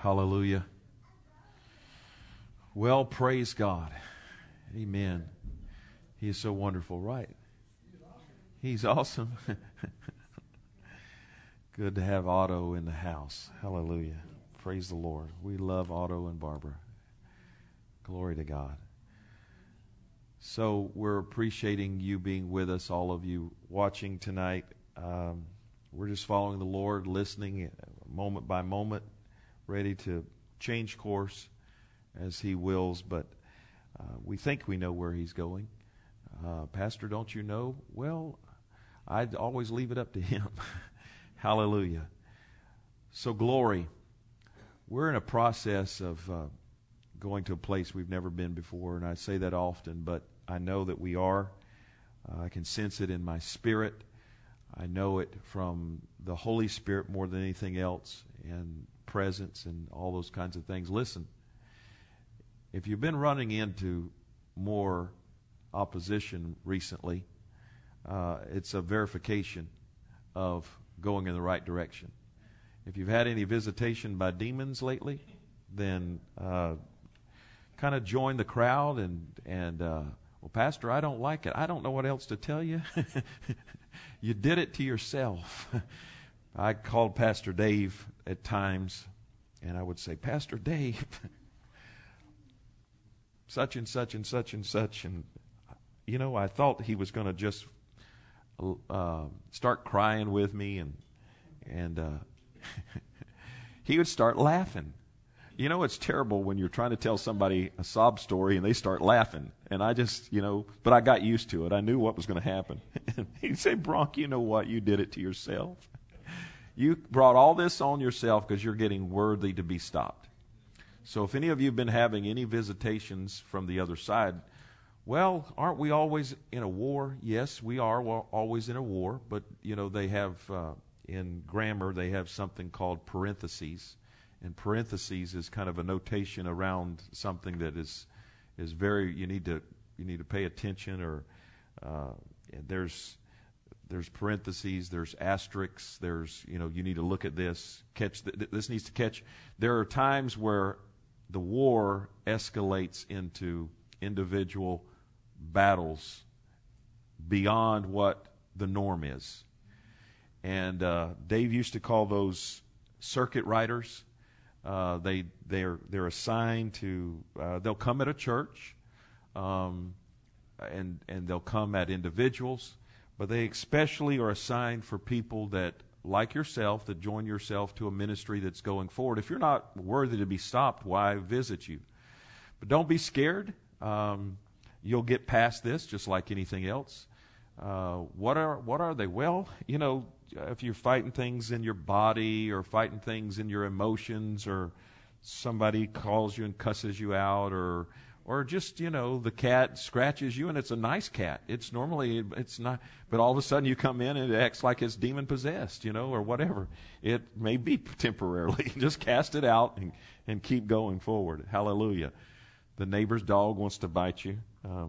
Hallelujah. Well, praise God. Amen. He is so wonderful, right? He's awesome. Good to have Otto in the house. Hallelujah. Praise the Lord. We love Otto and Barbara. Glory to God. So we're appreciating you being with us, all of you watching tonight. We're just following the Lord, listening moment by moment, ready to change course as He wills. But we think we know where He's going. Pastor, don't you know? Well, I'd always leave it up to Him. Hallelujah. So glory. We're in a process of going to a place we've never been before, and I say that often, but I know that we are. I can sense it in my spirit. I know it from the Holy Spirit more than anything else, and presence and all those kinds of things. Listen, if you've been running into more opposition recently, it's a verification of going in the right direction. If you've had any visitation by demons lately, then kind of join the crowd and well, Pastor, I don't like it. I don't know what else to tell you. You did it to yourself. I called Pastor Dave at times, and I would say, Pastor Dave, such and such and such and such. And, you know, I thought he was going to just start crying with me, and he would start laughing. You know, it's terrible when you're trying to tell somebody a sob story and they start laughing. And I just, but I got used to it. I knew what was going to happen. He'd say, Bronk, you know what? You did it to yourself. You brought all this on yourself because you're getting worthy to be stopped. So if any of you have been having any visitations from the other side, well, aren't we always in a war? Yes, we are always in a war. But, they have, in grammar, they have something called parentheses. And parentheses is kind of a notation around something that is very, you need to pay attention, or there's parentheses, there's asterisks, there's, you need to look at this, this needs to catch. There are times where the war escalates into individual battles beyond what the norm is. And Dave used to call those circuit riders. They're assigned to, they'll come at a church, and they'll come at individuals, but they especially are assigned for people that, like yourself, that join yourself to a ministry that's going forward. If you're not worthy to be stopped, why visit you? But don't be scared. You'll get past this just like anything else. What are they? Well, if you're fighting things in your body or fighting things in your emotions, or somebody calls you and cusses you out, or just, the cat scratches you and it's a nice cat. It's not, but all of a sudden you come in and it acts like it's demon possessed, or whatever. It may be temporarily. Just cast it out and keep going forward. Hallelujah. The neighbor's dog wants to bite you.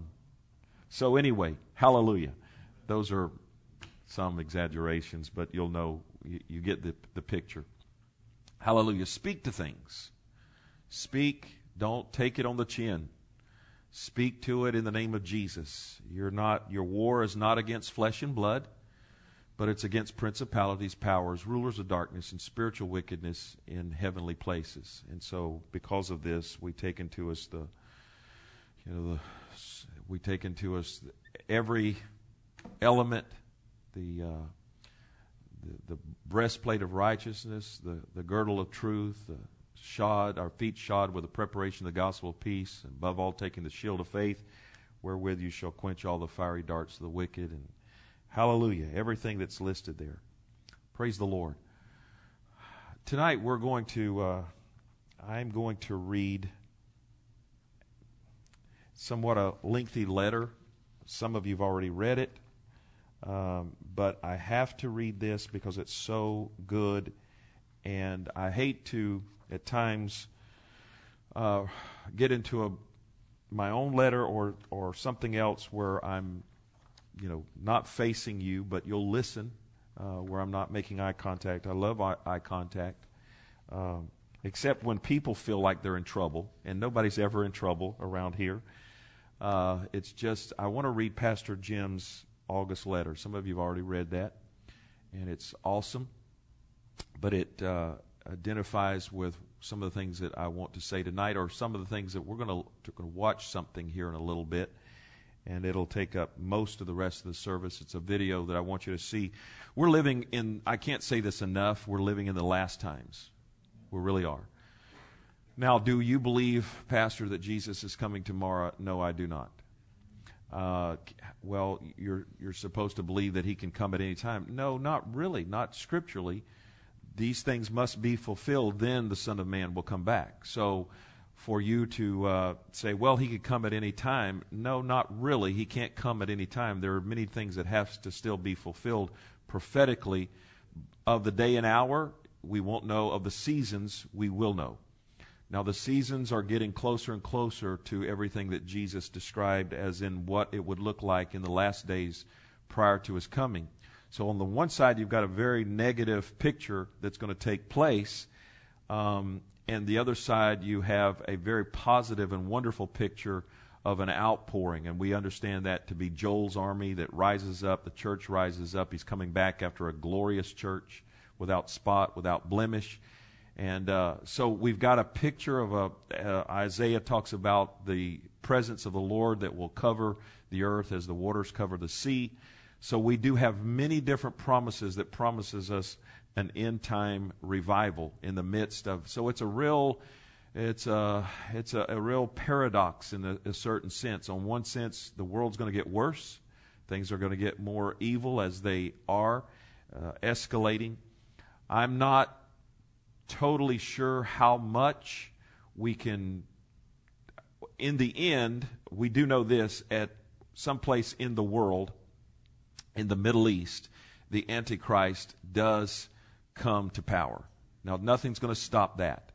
So anyway, hallelujah. Those are some exaggerations, but you'll know, you get the picture. Hallelujah. Speak to things. Speak. Don't take it on the chin. Speak to it in the name of Jesus. Your war is not against flesh and blood, but it's against principalities, powers, rulers of darkness, and spiritual wickedness in heavenly places. And so, because of this, we take into us every element, the breastplate of righteousness, the girdle of truth, our feet shod with the preparation of the gospel of peace, and above all taking the shield of faith, wherewith you shall quench all the fiery darts of the wicked. And hallelujah, everything that's listed there. Praise the Lord. Tonight I'm going to read somewhat a lengthy letter. Some of you have already read it. But I have to read this because it's so good, and I hate to, at times, get into my own letter or something else where I'm, not facing you, but you'll listen, where I'm not making eye contact. I love eye contact. except when people feel like they're in trouble, and nobody's ever in trouble around here. It's just, I want to read Pastor Jim's August letter. Some of you have already read that, and it's awesome, but it identifies with some of the things that I want to say tonight, or some of the things that we're going to watch something here in a little bit, and it'll take up most of the rest of the service. It's a video that I want you to see. We're living in, I can't say this enough, we're living in the last times. We really are. Now, do you believe, Pastor, that Jesus is coming tomorrow? No, I do not. Well, you're supposed to believe that he can come at any time. No, not really, not scripturally. These things must be fulfilled, then the Son of Man will come back. So for you to say, well, he could come at any time, no, not really. He can't come at any time. There are many things that have to still be fulfilled prophetically. Of the day and hour, we won't know. Of the seasons, we will know. Now, the seasons are getting closer and closer to everything that Jesus described as in what it would look like in the last days prior to his coming. So on the one side, you've got a very negative picture that's going to take place. And the other side, you have a very positive and wonderful picture of an outpouring. And we understand that to be Joel's army that rises up, the church rises up. He's coming back after a glorious church without spot, without blemish. And so we've got a picture of Isaiah talks about the presence of the Lord that will cover the earth as the waters cover the sea. So we do have many different promises that promises us an end time revival in the midst of. So it's a real paradox in a certain sense. On one sense, the world's going to get worse. Things are going to get more evil as they are escalating. I'm not totally sure how much we can. In the end, we do know this: at some place in the world, in the Middle East, the Antichrist does come to power. Now, nothing's going to stop that.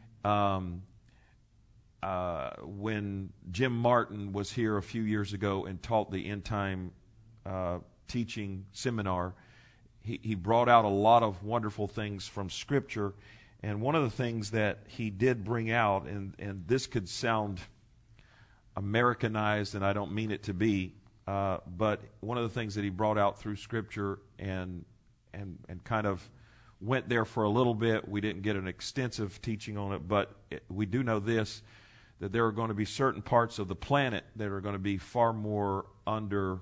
When Jim Martin was here a few years ago and taught the end time teaching seminar, he brought out a lot of wonderful things from Scripture. And one of the things that he did bring out, and this could sound Americanized, and I don't mean it to be, but one of the things that he brought out through Scripture and kind of went there for a little bit. We didn't get an extensive teaching on it, but we do know this, that there are going to be certain parts of the planet that are going to be far more under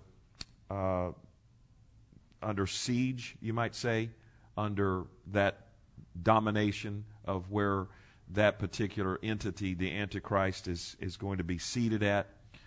siege, you might say, under that domination of where that particular entity, the Antichrist, is going to be seated at.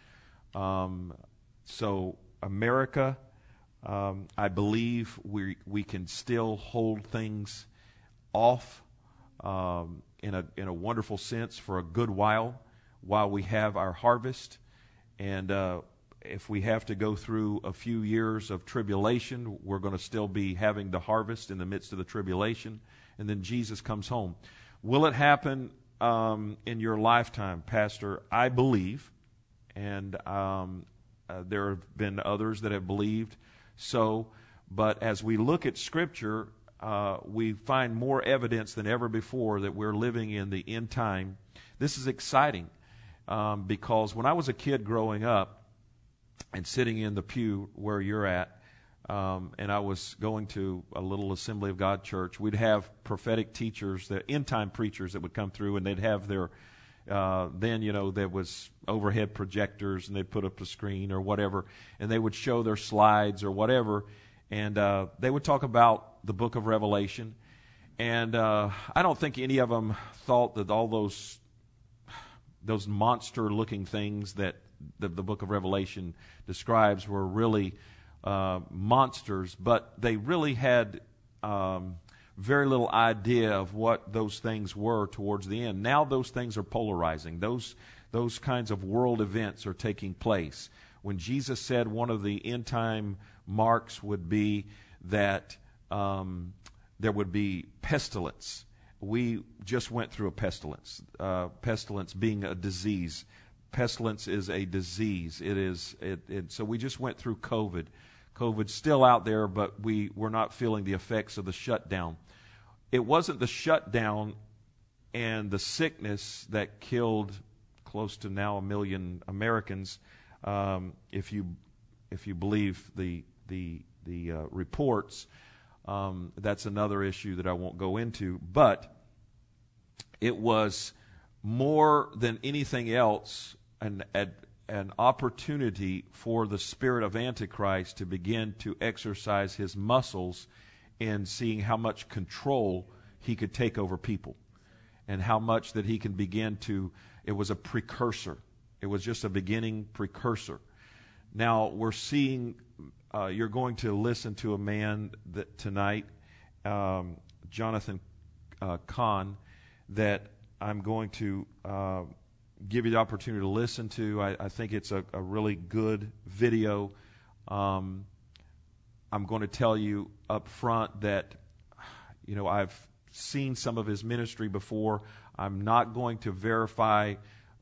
So America, I believe we can still hold things off in a wonderful sense for a good while we have our harvest. And if we have to go through a few years of tribulation, we're going to still be having the harvest in the midst of the tribulation. And then Jesus comes home. Will it happen in your lifetime, Pastor? I believe, and there have been others that have believed so. But as we look at Scripture, we find more evidence than ever before that we're living in the end time. This is exciting because when I was a kid growing up and sitting in the pew where you're at, and I was going to a little Assembly of God church, we'd have prophetic teachers, the end-time preachers that would come through, and they'd have their, there was overhead projectors, and they'd put up a screen or whatever, and they would show their slides or whatever, and they would talk about the book of Revelation. And I don't think any of them thought that all those monster-looking things that the book of Revelation describes were really monsters, but they really had very little idea of what those things were towards the end. Now those things are polarizing. Those kinds of world events are taking place. When Jesus said one of the end time marks would be that there would be pestilence. We just went through a pestilence. Pestilence being a disease. Pestilence is a disease. So we just went through COVID. COVID's still out there, but we're not feeling the effects of the shutdown. It wasn't the shutdown and the sickness that killed close to now 1 million Americans, if you believe the reports. That's another issue that I won't go into, but it was more than anything else an opportunity for the spirit of Antichrist to begin to exercise his muscles in seeing how much control he could take over people, and how much that he can begin to. It was a precursor. It was just a beginning precursor. Now we're seeing. You're going to listen to a man that tonight, Jonathan Cahn, that I'm going to give you the opportunity to listen to. I think it's a really good video. I'm going to tell you up front that, I've seen some of his ministry before. I'm not going to verify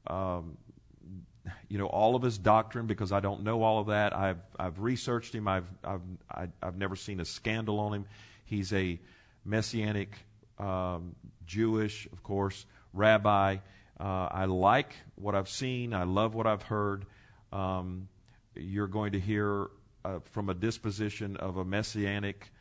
all of his doctrine, because I don't know all of that. I've researched him. I've never seen a scandal on him. He's a Messianic Jewish, of course, rabbi. I like what I've seen. I love what I've heard. You're going to hear from a disposition of a Messianic,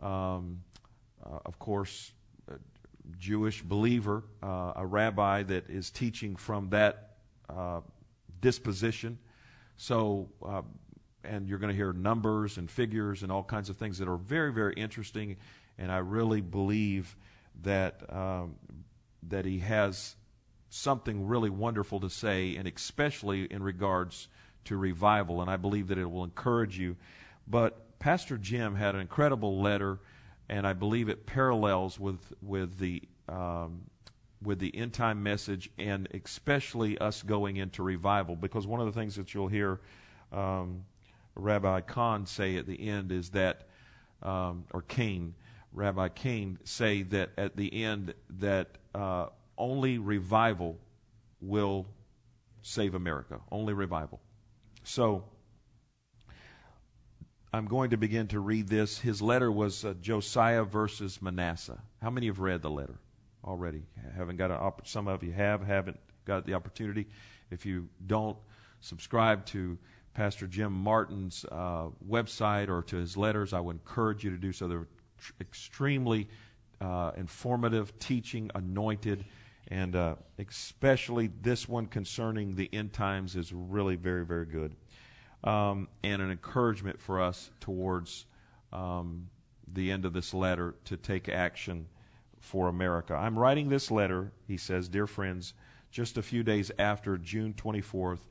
of course, Jewish believer, a rabbi that is teaching from that disposition. So, and you're going to hear numbers and figures and all kinds of things that are very, very interesting. And I really believe that that he has something really wonderful to say, and especially in regards to revival. And I believe that it will encourage you. But Pastor Jim had an incredible letter, and I believe it parallels with the end time message, and especially us going into revival. Because one of the things that you'll hear Rabbi Cahn say at the end is that, Rabbi Cain say that at the end that only revival will save America. Only revival. So I'm going to begin to read this. His letter was Josiah versus Manasseh. How many have read the letter already? Haven't got some of you haven't got the opportunity. If you don't subscribe to Pastor Jim Martin's website or to his letters, I would encourage you to do so. They're extremely informative, teaching, anointed, and especially this one concerning the end times is really very, very good, and an encouragement for us towards the end of this letter to take action for America. I'm writing this letter, he says, dear friends, just a few days after June 24th,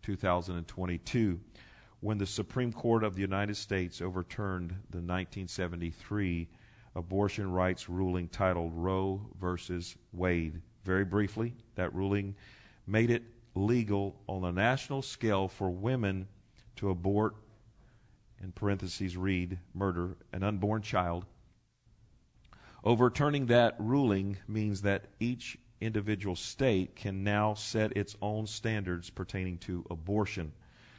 2022, when the Supreme Court of the United States overturned the 1973 abortion rights ruling titled Roe versus Wade. Very briefly, that ruling made it legal on a national scale for women to abort, in parentheses read, murder, an unborn child. Overturning that ruling means that each individual state can now set its own standards pertaining to abortion.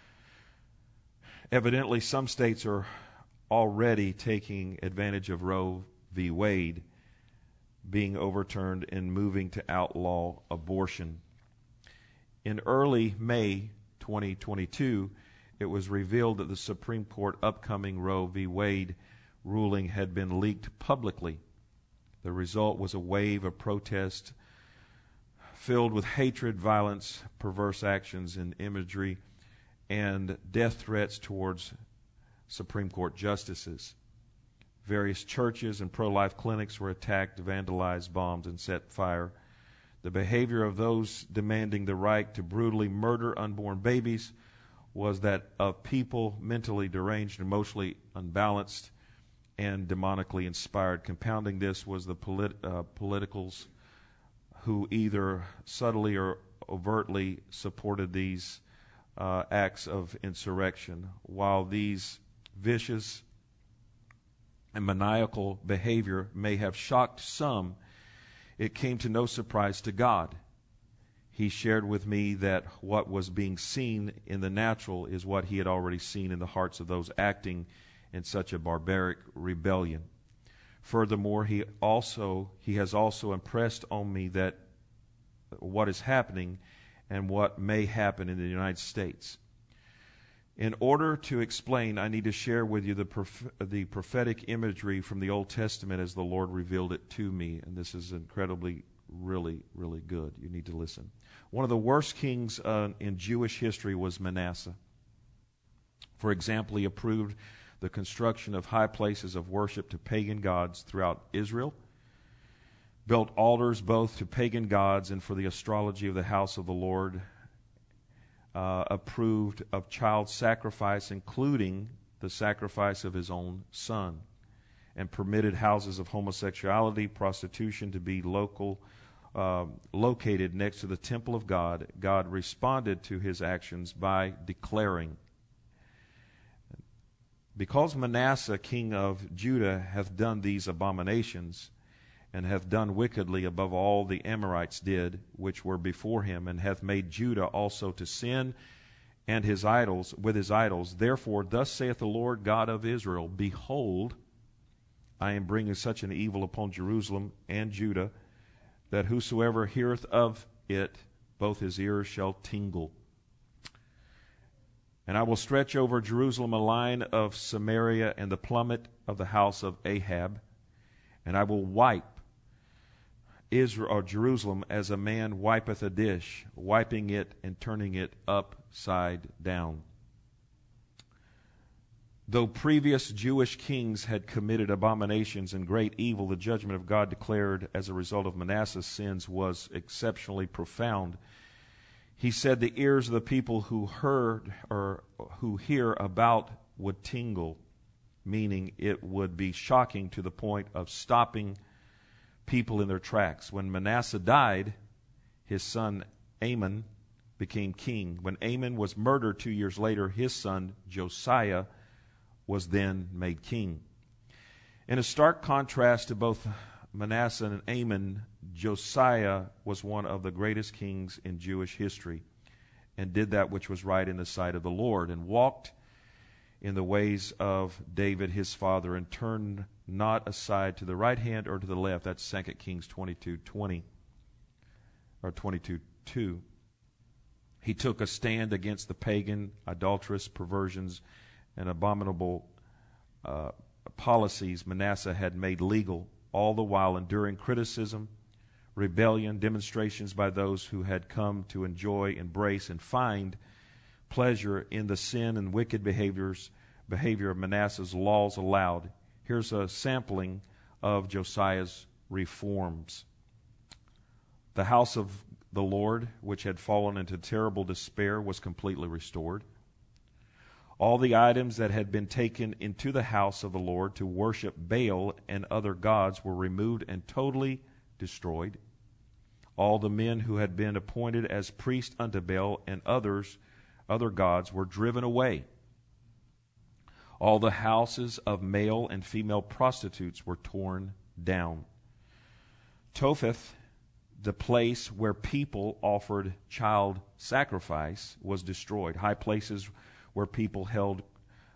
Evidently, some states are already taking advantage of Roe v. Wade being overturned and moving to outlaw abortion. In early May 2022, it was revealed that the Supreme Court upcoming Roe v. Wade ruling had been leaked publicly. The result was a wave of protest filled with hatred, violence, perverse actions, and imagery, and death threats towards Supreme Court justices. Various churches and pro-life clinics were attacked, vandalized, bombed, and set fire. The behavior of those demanding the right to brutally murder unborn babies was that of people mentally deranged, emotionally unbalanced, and demonically inspired. Compounding this was the politicals who either subtly or overtly supported these acts of insurrection. While these vicious and maniacal behavior may have shocked some, it came to no surprise to God. He shared with me that what was being seen in the natural is what he had already seen in the hearts of those acting in such a barbaric rebellion. Furthermore, he has also impressed on me that what is happening and what may happen in the United States. In order to explain, I need to share with you the prophetic imagery from the Old Testament as the Lord revealed it to me. And this is incredibly, really, really good. You need to listen. One of the worst kings in Jewish history was Manasseh. For example, he approved the construction of high places of worship to pagan gods throughout Israel, built altars both to pagan gods and for the astrology of the house of the Lord, approved of child sacrifice, including the sacrifice of his own son, and permitted houses of homosexuality, prostitution to be located next to the temple of God. God responded to his actions by declaring, "Because Manasseh, king of Judah, hath done these abominations, and hath done wickedly above all the Amorites did, which were before him, and hath made Judah also to sin and his idols with his idols. Therefore, thus saith the Lord God of Israel, Behold, I am bringing such an evil upon Jerusalem and Judah, that whosoever heareth of it, both his ears shall tingle. And I will stretch over Jerusalem a line of Samaria and the plummet of the house of Ahab, and I will wipe Israel or Jerusalem as a man wipeth a dish, wiping it and turning it upside down." Though previous Jewish kings had committed abominations and great evil, the judgment of God declared as a result of Manasseh's sins was exceptionally profound. He said the ears of the people who heard or who hear about would tingle, meaning it would be shocking to the point of stopping people in their tracks. When Manasseh died, his son Amon became king. When Amon was murdered 2 years later, his son Josiah was then made king. In a stark contrast to both Manasseh and Amon, Josiah was one of the greatest kings in Jewish history, and did that which was right in the sight of the Lord, and walked in the ways of David his father, and turned not aside to the right hand or to the left. That's 2 Kings 22:20 or 22:2. He took a stand against the pagan, idolatrous perversions and abominable policies Manasseh had made legal, all the while enduring criticism, rebellion, demonstrations by those who had come to enjoy, embrace, and find pleasure in the sin and wicked behavior of Manasseh's laws allowed. Here's a sampling of Josiah's reforms. The house of the Lord, which had fallen into terrible despair, was completely restored. All the items that had been taken into the house of the Lord to worship Baal and other gods were removed and totally destroyed. All the men who had been appointed as priests unto Baal and other gods were driven away. All the houses of male and female prostitutes were torn down. Topheth, the place where people offered child sacrifice, was destroyed. High places where people held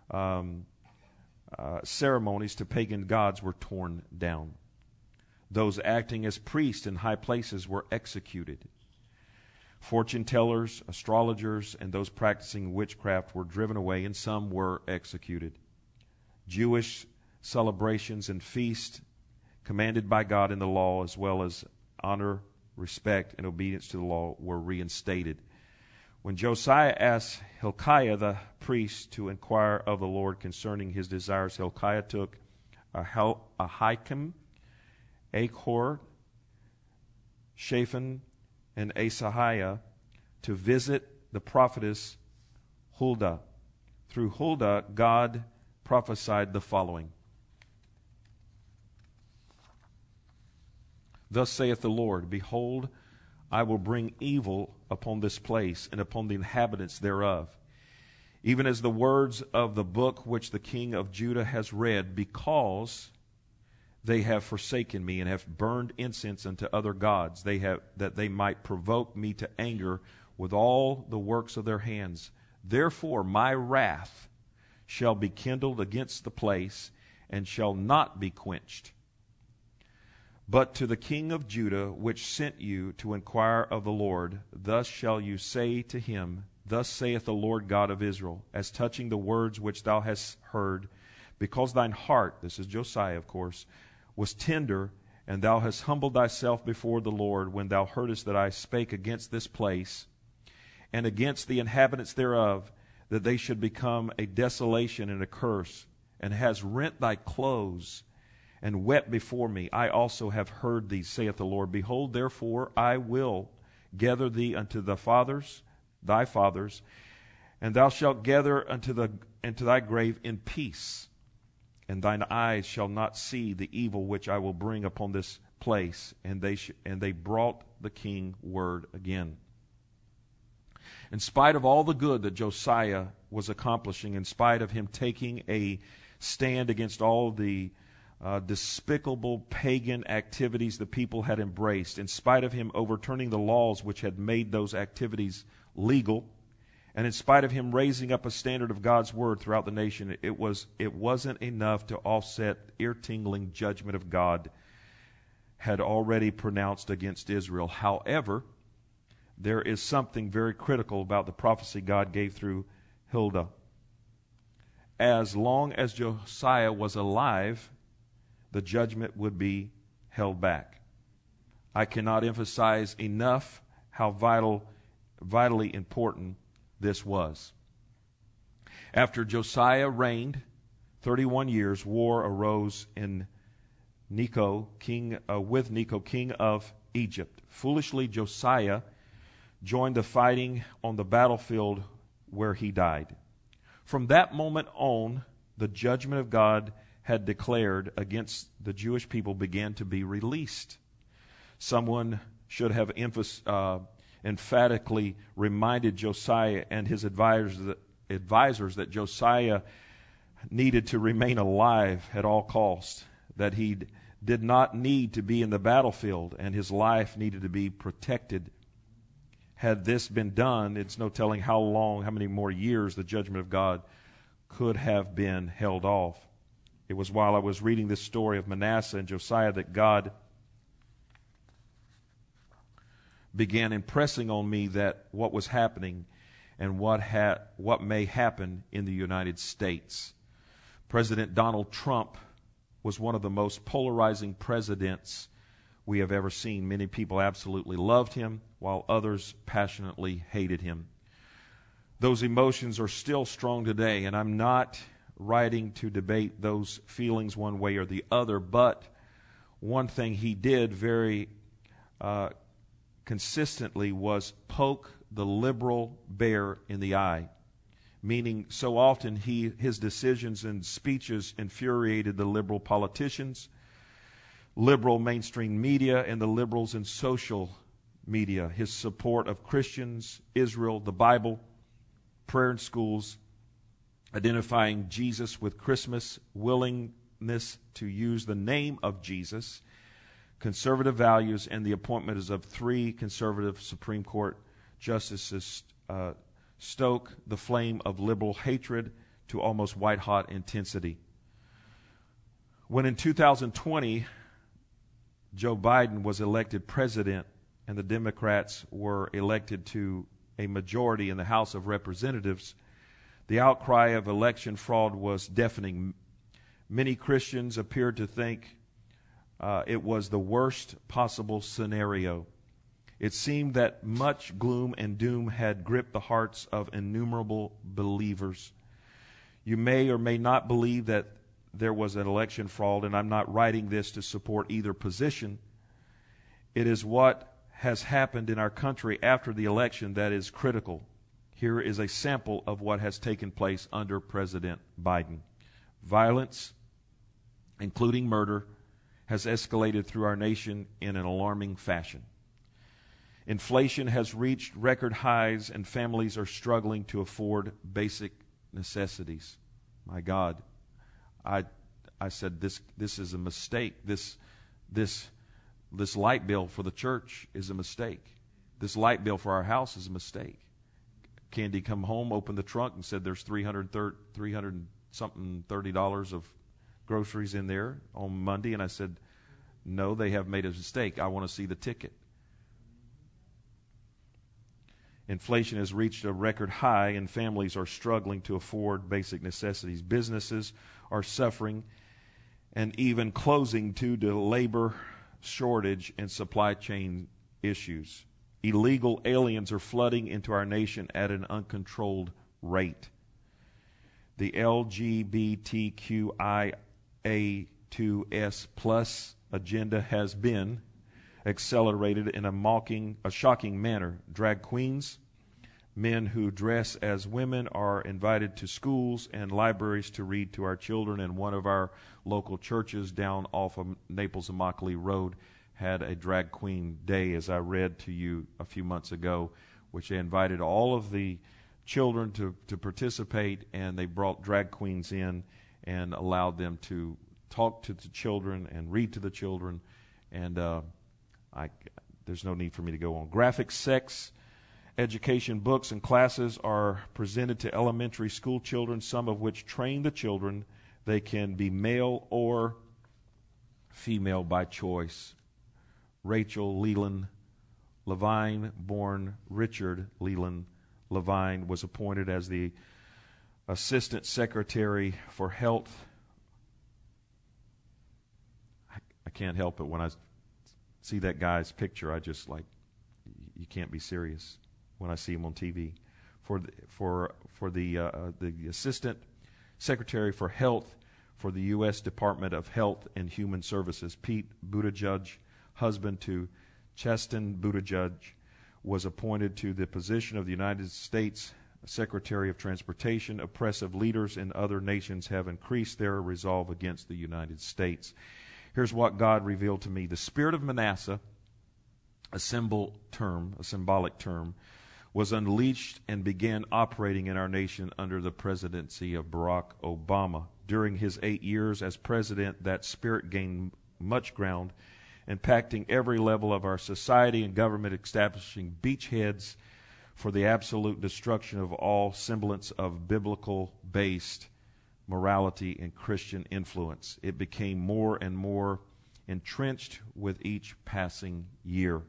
ceremonies to pagan gods were torn down. Those acting as priests in high places were executed. Fortune tellers, astrologers, and those practicing witchcraft were driven away, and some were executed. Jewish celebrations and feasts commanded by God in the law, as well as honor, respect, and obedience to the law, were reinstated. When Josiah asked Hilkiah the priest to inquire of the Lord concerning his desires, Hilkiah took Ahikam, Achor, Shaphan, and Asahiah to visit the prophetess Huldah. Through Huldah, God prophesied the following. Thus saith the Lord, Behold, I will bring evil upon this place and upon the inhabitants thereof, even as the words of the book which the king of Judah has read, because they have forsaken me and have burned incense unto other gods, that they might provoke me to anger with all the works of their hands. Therefore my wrath shall be kindled against the place, and shall not be quenched. But to the king of Judah, which sent you to inquire of the Lord, thus shall you say to him, Thus saith the Lord God of Israel, as touching the words which thou hast heard, because thine heart," this is Josiah, of course, "was tender, and thou hast humbled thyself before the Lord, when thou heardest that I spake against this place, and against the inhabitants thereof, that they should become a desolation and a curse, and hast rent thy clothes, and wept before me. I also have heard thee, saith the Lord. Behold, therefore, I will gather thee unto thy fathers, and thou shalt gather into thy grave in peace, and thine eyes shall not see the evil which I will bring upon this place." And they brought the king word again. In spite of all the good that Josiah was accomplishing, in spite of him taking a stand against all the despicable pagan activities the people had embraced, in spite of him overturning the laws which had made those activities legal, and in spite of him raising up a standard of God's word throughout the nation, it wasn't enough to offset ear-tingling judgment of God had already pronounced against Israel. However, there is something very critical about the prophecy God gave through Huldah. As long as Josiah was alive, the judgment would be held back. I cannot emphasize enough how vitally important this was. After Josiah reigned 31 years, war arose in Necho, king of Egypt. Foolishly, Josiah joined the fighting on the battlefield where he died. From that moment on, the judgment of God had declared against the Jewish people began to be released. Someone should have emphatically reminded Josiah and his advisors that Josiah needed to remain alive at all costs, that he did not need to be in the battlefield, and his life needed to be protected. Had this been done, it's no telling how many more years the judgment of God could have been held off. It was while I was reading this story of Manasseh and Josiah that God began impressing on me that what was happening and what may happen in the United States. President Donald Trump was one of the most polarizing presidents we have ever seen. Many people absolutely loved him, while others passionately hated him. Those emotions are still strong today, and I'm not writing to debate those feelings one way or the other, but one thing he did very consistently was poke the liberal bear in the eye, meaning so often his decisions and speeches infuriated the liberal politicians, liberal mainstream media, and the liberals in social media. His support of Christians, Israel, the Bible, prayer in schools, identifying Jesus with Christmas, willingness to use the name of Jesus, conservative values, and the appointments of 3 conservative Supreme Court justices stoke the flame of liberal hatred to almost white-hot intensity. When in 2020, Joe Biden was elected president and the Democrats were elected to a majority in the House of Representatives, the outcry of election fraud was deafening. Many Christians appeared to think it was the worst possible scenario. It seemed that much gloom and doom had gripped the hearts of innumerable believers. You may or may not believe that there was an election fraud, and I'm not writing this to support either position. It is what has happened in our country after the election that is critical. Here is a sample of what has taken place under President Biden. Violence, including murder, has escalated through our nation in an alarming fashion. Inflation has reached record highs, and families are struggling to afford basic necessities. My God, I said this is a mistake. This light bill for the church is a mistake. This light bill for our house is a mistake. Candy come home, opened the trunk, and said there's $330 of groceries in there on Monday, and I said, No, they have made a mistake. I want to see the ticket. Inflation has reached a record high, and families are struggling to afford basic necessities. Businesses are suffering and even closing due to labor shortage and supply chain issues. Illegal aliens are flooding into our nation at an uncontrolled rate. The LGBTQIA2S plus agenda has been accelerated in a shocking manner. Drag queens, men who dress as women, are invited to schools and libraries to read to our children, and one of our local churches down off of Naples-Immokalee Road had a drag queen day, as I read to you a few months ago, which they invited all of the children to participate, and they brought drag queens in and allowed them to talk to the children and read to the children, and there's no need for me to go on. Graphic sex education books and classes are presented to elementary school children, some of which train the children they can be male or female by choice. Rachel Leland Levine, born Richard Leland Levine, was appointed as the Assistant Secretary for Health. I can't help it when I see that guy's picture. I just like, you can't be serious when I see him on TV. For the Assistant Secretary for Health for the U.S. Department of Health and Human Services, Pete Buttigieg, husband to Chasten Buttigieg, was appointed to the position of the United States Secretary of Transportation. Oppressive leaders in other nations have increased their resolve against the United States. Here's what God revealed to me. The spirit of Manasseh, a symbolic term, was unleashed and began operating in our nation under the presidency of Barack Obama. During his 8 years as president, that spirit gained much ground, impacting every level of our society and government, establishing beachheads for the absolute destruction of all semblance of biblical-based morality and Christian influence. It became more and more entrenched with each passing year.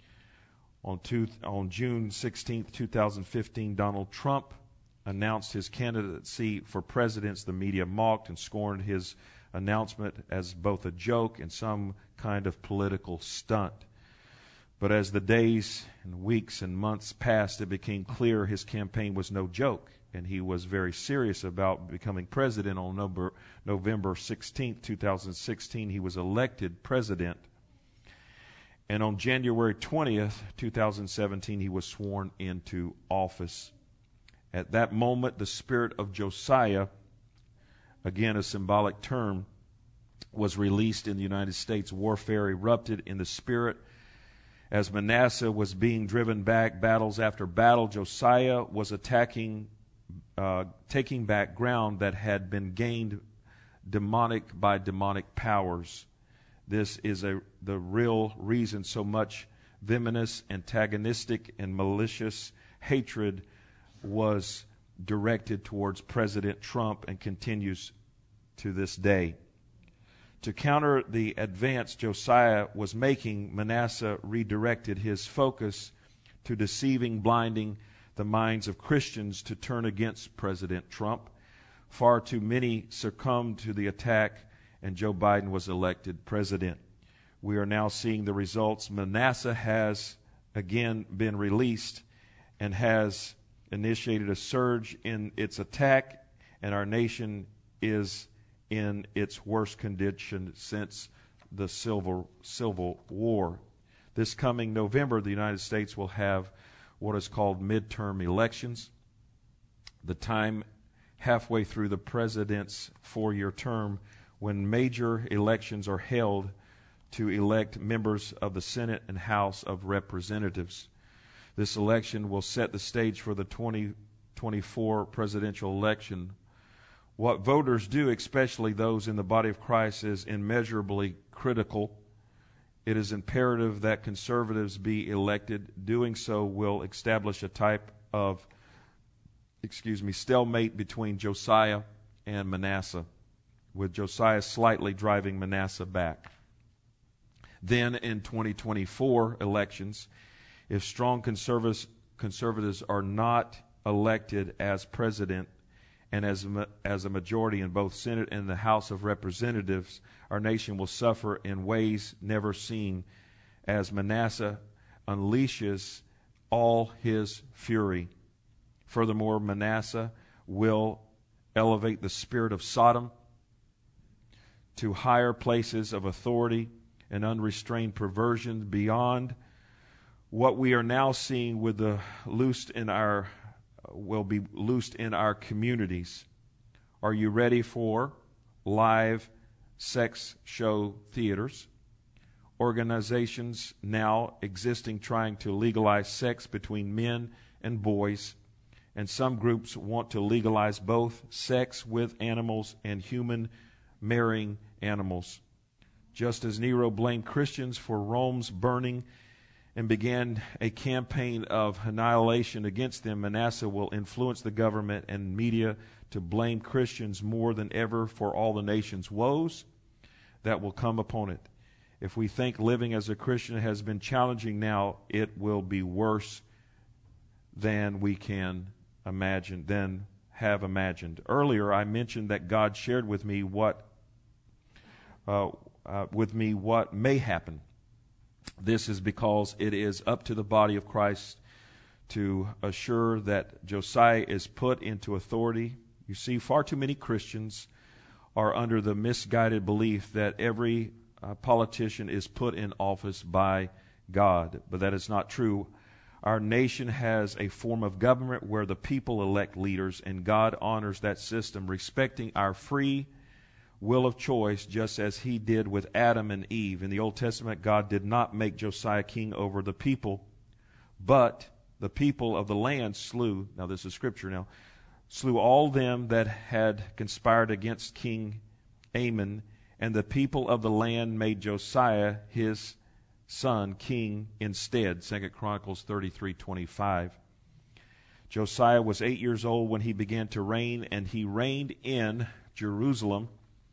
On June 16, 2015, Donald Trump announced his candidacy for president. The media mocked and scorned his announcement as both a joke and some kind of political stunt. But as the days and weeks and months passed, it became clear his campaign was no joke, and he was very serious about becoming president. On November 16, 2016, he was elected president. And on January 20th, 2017, he was sworn into office. At that moment, the spirit of Josiah, again a symbolic term, was released in the United States. Warfare erupted in the spirit. As Manasseh was being driven back, battles after battle, Josiah was taking back ground that had been gained by demonic powers. This is the real reason so much venomous, antagonistic, and malicious hatred was directed towards President Trump and continues to this day. To counter the advance Josiah was making, Manasseh redirected his focus to deceiving, blinding the minds of Christians to turn against President Trump. Far too many succumbed to the attack, and Joe Biden was elected president. We are now seeing the results. Manasseh has again been released and has initiated a surge in its attack, and our nation is in its worst condition since the Civil War. This coming November, the United States will have what is called midterm elections. The time halfway through the president's 4-year term when major elections are held to elect members of the Senate and House of Representatives. This election will set the stage for the 2024 presidential election. What voters do, especially those in the body of Christ, is immeasurably critical. It is imperative that conservatives be elected. Doing so will establish a type of, stalemate between Josiah and Manasseh, with Josiah slightly driving Manasseh back. Then in 2024 elections, if strong conservatives are not elected as president and as a majority in both Senate and the House of Representatives, our nation will suffer in ways never seen as Manasseh unleashes all his fury. Furthermore, Manasseh will elevate the spirit of Sodom to higher places of authority and unrestrained perversion beyond what we are now seeing with the will be loosed in our communities. Are you ready for live sex show theaters? Organizations now existing trying to legalize sex between men and boys, and some groups want to legalize both sex with animals and human marrying animals. Just as Nero blamed Christians for Rome's burning and began a campaign of annihilation against them, Manasseh will influence the government and media to blame Christians more than ever for all the nation's woes that will come upon it. If we think living as a Christian has been challenging now, it will be worse than we can imagine, than have imagined. Earlier, I mentioned that God shared with me what may happen. This is because it is up to the body of Christ to assure that Josiah is put into authority. You see, far too many Christians are under the misguided belief that every politician is put in office by God, but that is not true. Our nation has a form of government where the people elect leaders, and God honors that system, respecting our free will of choice, just as he did with Adam and Eve. In the Old Testament, God did not make Josiah king over the people, but the people of the land slew, now this is scripture now, slew all them that had conspired against King Amon, and the people of the land made Josiah his son king instead. 2 Chronicles 33:25. Josiah was 8 years old when he began to reign, and he reigned in Jerusalem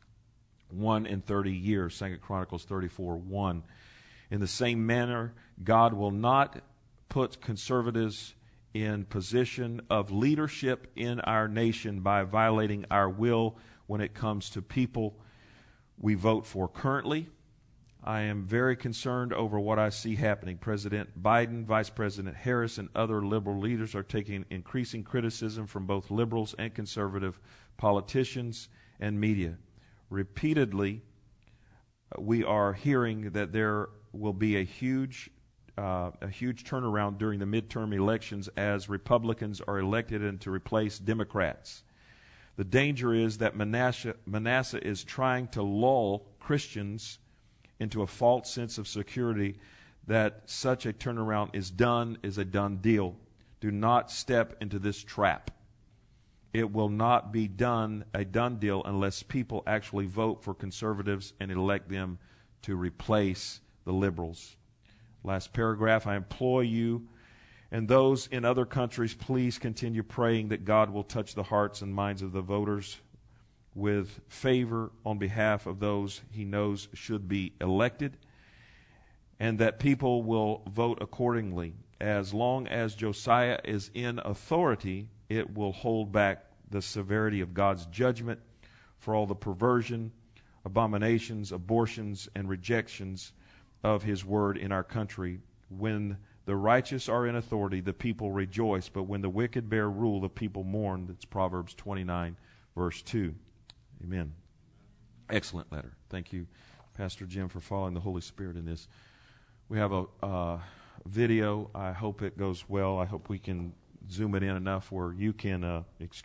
1 years. 2 Chronicles 34:1. In the same manner, God will not put conservatives in position of leadership in our nation by violating our will when it comes to people we vote for currently. I am very concerned over what I see happening. President Biden, Vice President Harris, and other liberal leaders are taking increasing criticism from both liberals and conservative politicians and media. Repeatedly, we are hearing that there will be a huge turnaround during the midterm elections as Republicans are elected and to replace Democrats. The danger is that Manasseh is trying to lull Christians into a false sense of security that such a turnaround is a done deal. Do not step into this trap. It will not be a done deal unless people actually vote for conservatives and elect them to replace the liberals. Last paragraph, I implore you and those in other countries, please continue praying that God will touch the hearts and minds of the voters with favor on behalf of those he knows should be elected, and that people will vote accordingly. As long as Josiah is in authority, it will hold back the severity of God's judgment for all the perversion, abominations, abortions, and rejections of his word in our country. When the righteous are in authority, the people rejoice, but when the wicked bear rule, the people mourn. That's Proverbs 29, verse 2. Amen. Excellent letter. Thank you, Pastor Jim, for following the Holy Spirit in this. We have a video. I hope it goes well. I hope we can zoom it in enough where you can,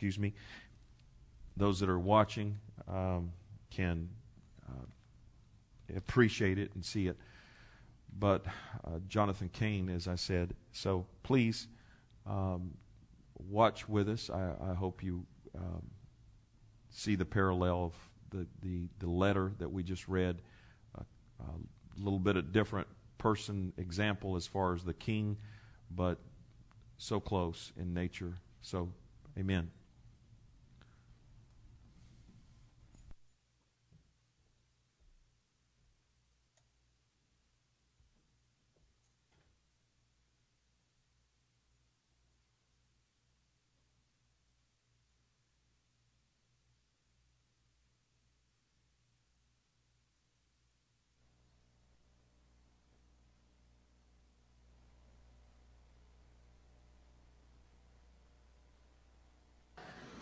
those that are watching can appreciate it and see it. But Jonathan Cain, as I said, so please watch with us. I hope you see the parallel of the letter that we just read, a little bit of different person example as far as the king, but so close in nature. So, amen.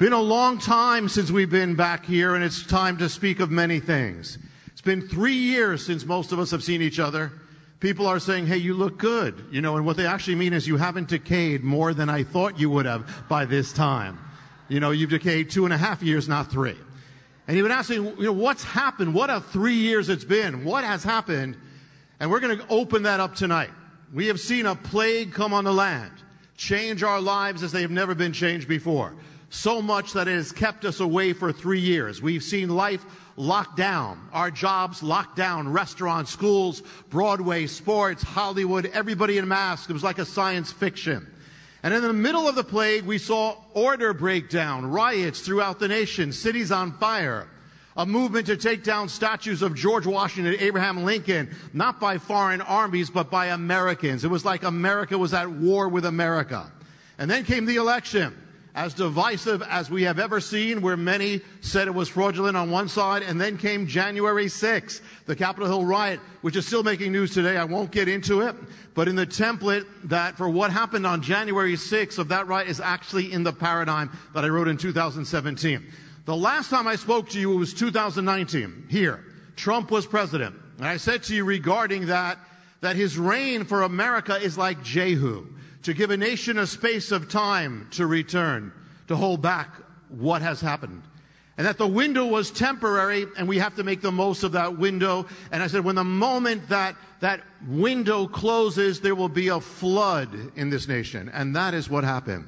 Been a long time since we've been back here, and it's time to speak of many things. It's been 3 years since most of us have seen each other. People are saying, hey, you look good. You know, and what they actually mean is you haven't decayed more than I thought you would have by this time. You know, you've decayed 2.5 years, not 3. And you've been asking, you know, what's happened? What a 3 years it's been. What has happened? And we're going to open that up tonight. We have seen a plague come on the land, change our lives as they have never been changed before. So much that it has kept us away for 3 years. We've seen life locked down, our jobs locked down, restaurants, schools, Broadway, sports, Hollywood, everybody in masks. It was like a science fiction. And in the middle of the plague, we saw order break down, riots throughout the nation, cities on fire, a movement to take down statues of George Washington, Abraham Lincoln, not by foreign armies, but by Americans. It was like America was at war with America. And then came the election, as divisive as we have ever seen, where many said it was fraudulent on one side. And then came January 6th, the Capitol Hill riot, which is still making news today. I won't get into it. But in the template that for what happened on January 6th of that riot is actually in the paradigm that I wrote in 2017. The last time I spoke to you, it was 2019, here. Trump was president. And I said to you regarding that his reign for America is like Jehu, to give a nation a space of time to return, to hold back what has happened. And that the window was temporary, and we have to make the most of that window. And I said, when the moment that window closes, there will be a flood in this nation. And that is what happened.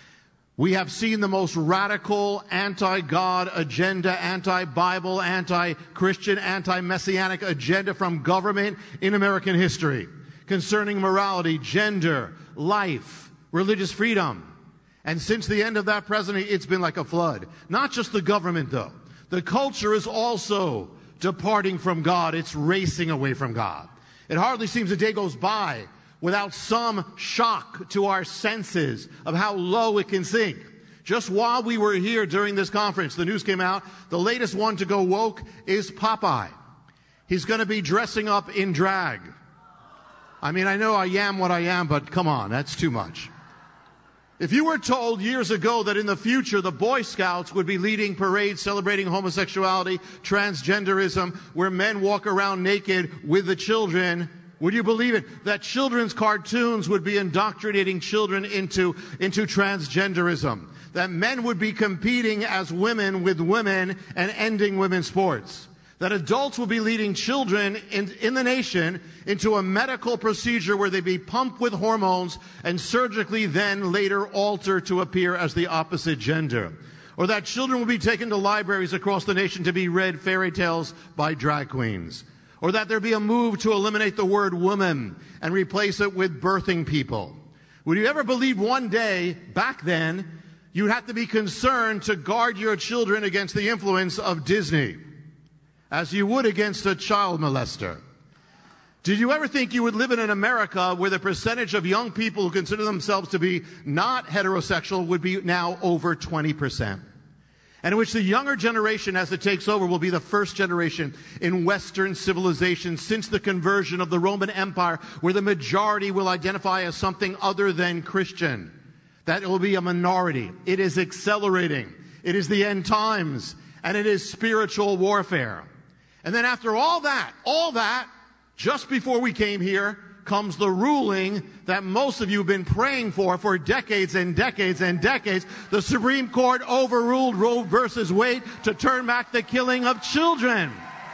We have seen the most radical anti-God agenda, anti-Bible, anti-Christian, anti-Messianic agenda from government in American history concerning morality, gender, life, religious freedom. And since the end of that presidency, it's been like a flood. Not just the government, though. The culture is also departing from God. It's racing away from God. It hardly seems a day goes by without some shock to our senses of how low it can sink. Just while we were here during this conference, the news came out, the latest one to go woke is Popeye. He's going to be dressing up in drag. I mean, I know I am what I am, but come on, that's too much. If you were told years ago that in the future the Boy Scouts would be leading parades celebrating homosexuality, transgenderism, where men walk around naked with the children, would you believe it? That children's cartoons would be indoctrinating children into transgenderism. That men would be competing as women with women and ending women's sports. That adults will be leading children in the nation into a medical procedure where they be pumped with hormones and surgically then later altered to appear as the opposite gender. Or that children will be taken to libraries across the nation to be read fairy tales by drag queens. Or that there be a move to eliminate the word woman and replace it with birthing people. Would you ever believe one day, back then, you'd have to be concerned to guard your children against the influence of Disney, as you would against a child molester? Did you ever think you would live in an America where the percentage of young people who consider themselves to be not heterosexual would be now over 20%? And in which the younger generation, as it takes over, will be the first generation in Western civilization since the conversion of the Roman Empire, where the majority will identify as something other than Christian. That it will be a minority. It is accelerating. It is the end times. And it is spiritual warfare. And then after all that, just before we came here, comes the ruling that most of you have been praying for decades and decades and decades. The Supreme Court overruled Roe versus Wade to turn back the killing of children.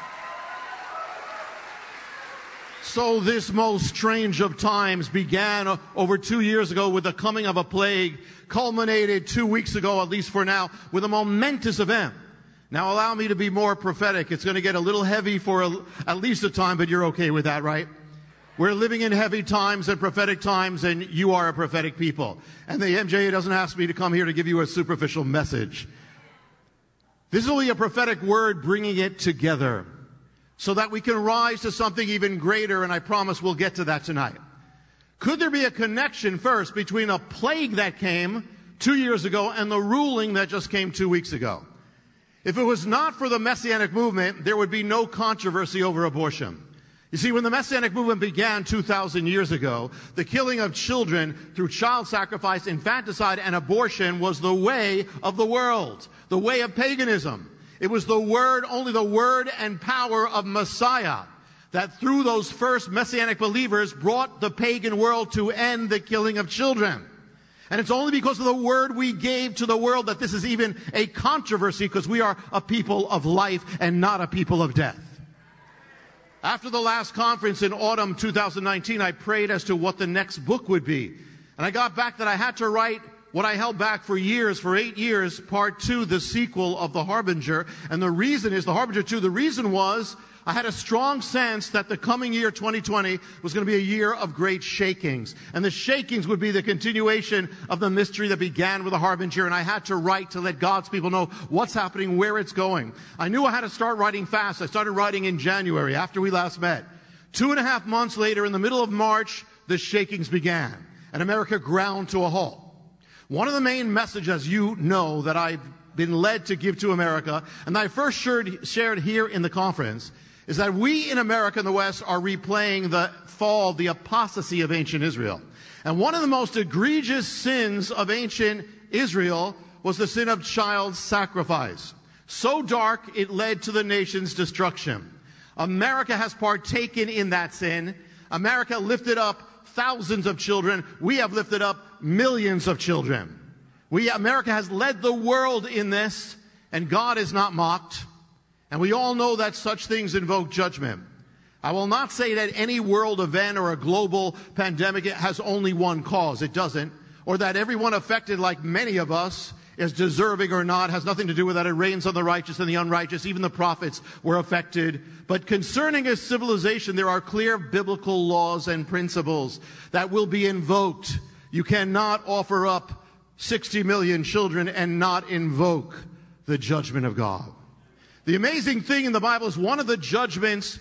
So this most strange of times began over 2 years ago with the coming of a plague, culminated 2 weeks ago, at least for now, with a momentous event. Now allow me to be more prophetic. It's going to get a little heavy for at least a time, but you're okay with that, right? We're living in heavy times and prophetic times, and you are a prophetic people. And the MJA doesn't ask me to come here to give you a superficial message. This will be a prophetic word bringing it together so that we can rise to something even greater, and I promise we'll get to that tonight. Could there be a connection first between a plague that came 2 years ago and the ruling that just came 2 weeks ago? If it was not for the Messianic movement, there would be no controversy over abortion. You see, when the Messianic movement began 2,000 years ago, the killing of children through child sacrifice, infanticide, and abortion was the way of the world, the way of paganism. It was the word, only the word and power of Messiah that through those first Messianic believers brought the pagan world to end the killing of children. And it's only because of the word we gave to the world that this is even a controversy, because we are a people of life and not a people of death. After the last conference in autumn 2019, I prayed as to what the next book would be. And I got back that I had to write what I held back for years, for 8 years, part 2, the sequel of The Harbinger. And the reason is, The Harbinger 2, the reason was I had a strong sense that the coming year, 2020, was going to be a year of great shakings. And the shakings would be the continuation of the mystery that began with The Harbinger. And I had to write to let God's people know what's happening, where it's going. I knew I had to start writing fast. I started writing in January, after we last met. 2.5 months later, in the middle of March, the shakings began. And America ground to a halt. One of the main messages, you know, that I've been led to give to America, and that I first shared here in the conference, is that we in America and the West are replaying the fall, the apostasy of ancient Israel. And one of the most egregious sins of ancient Israel was the sin of child sacrifice. So dark, it led to the nation's destruction. America has partaken in that sin. America lifted up thousands of children. We have lifted up millions of children. America has led the world in this, and God is not mocked. And we all know that such things invoke judgment. I will not say that any world event or a global pandemic has only one cause. It doesn't. Or that everyone affected, like many of us, is deserving or not. It has nothing to do with that. It rains on the righteous and the unrighteous. Even the prophets were affected. But concerning a civilization, there are clear biblical laws and principles that will be invoked. You cannot offer up 60 million children and not invoke the judgment of God. The amazing thing in the Bible is one of the judgments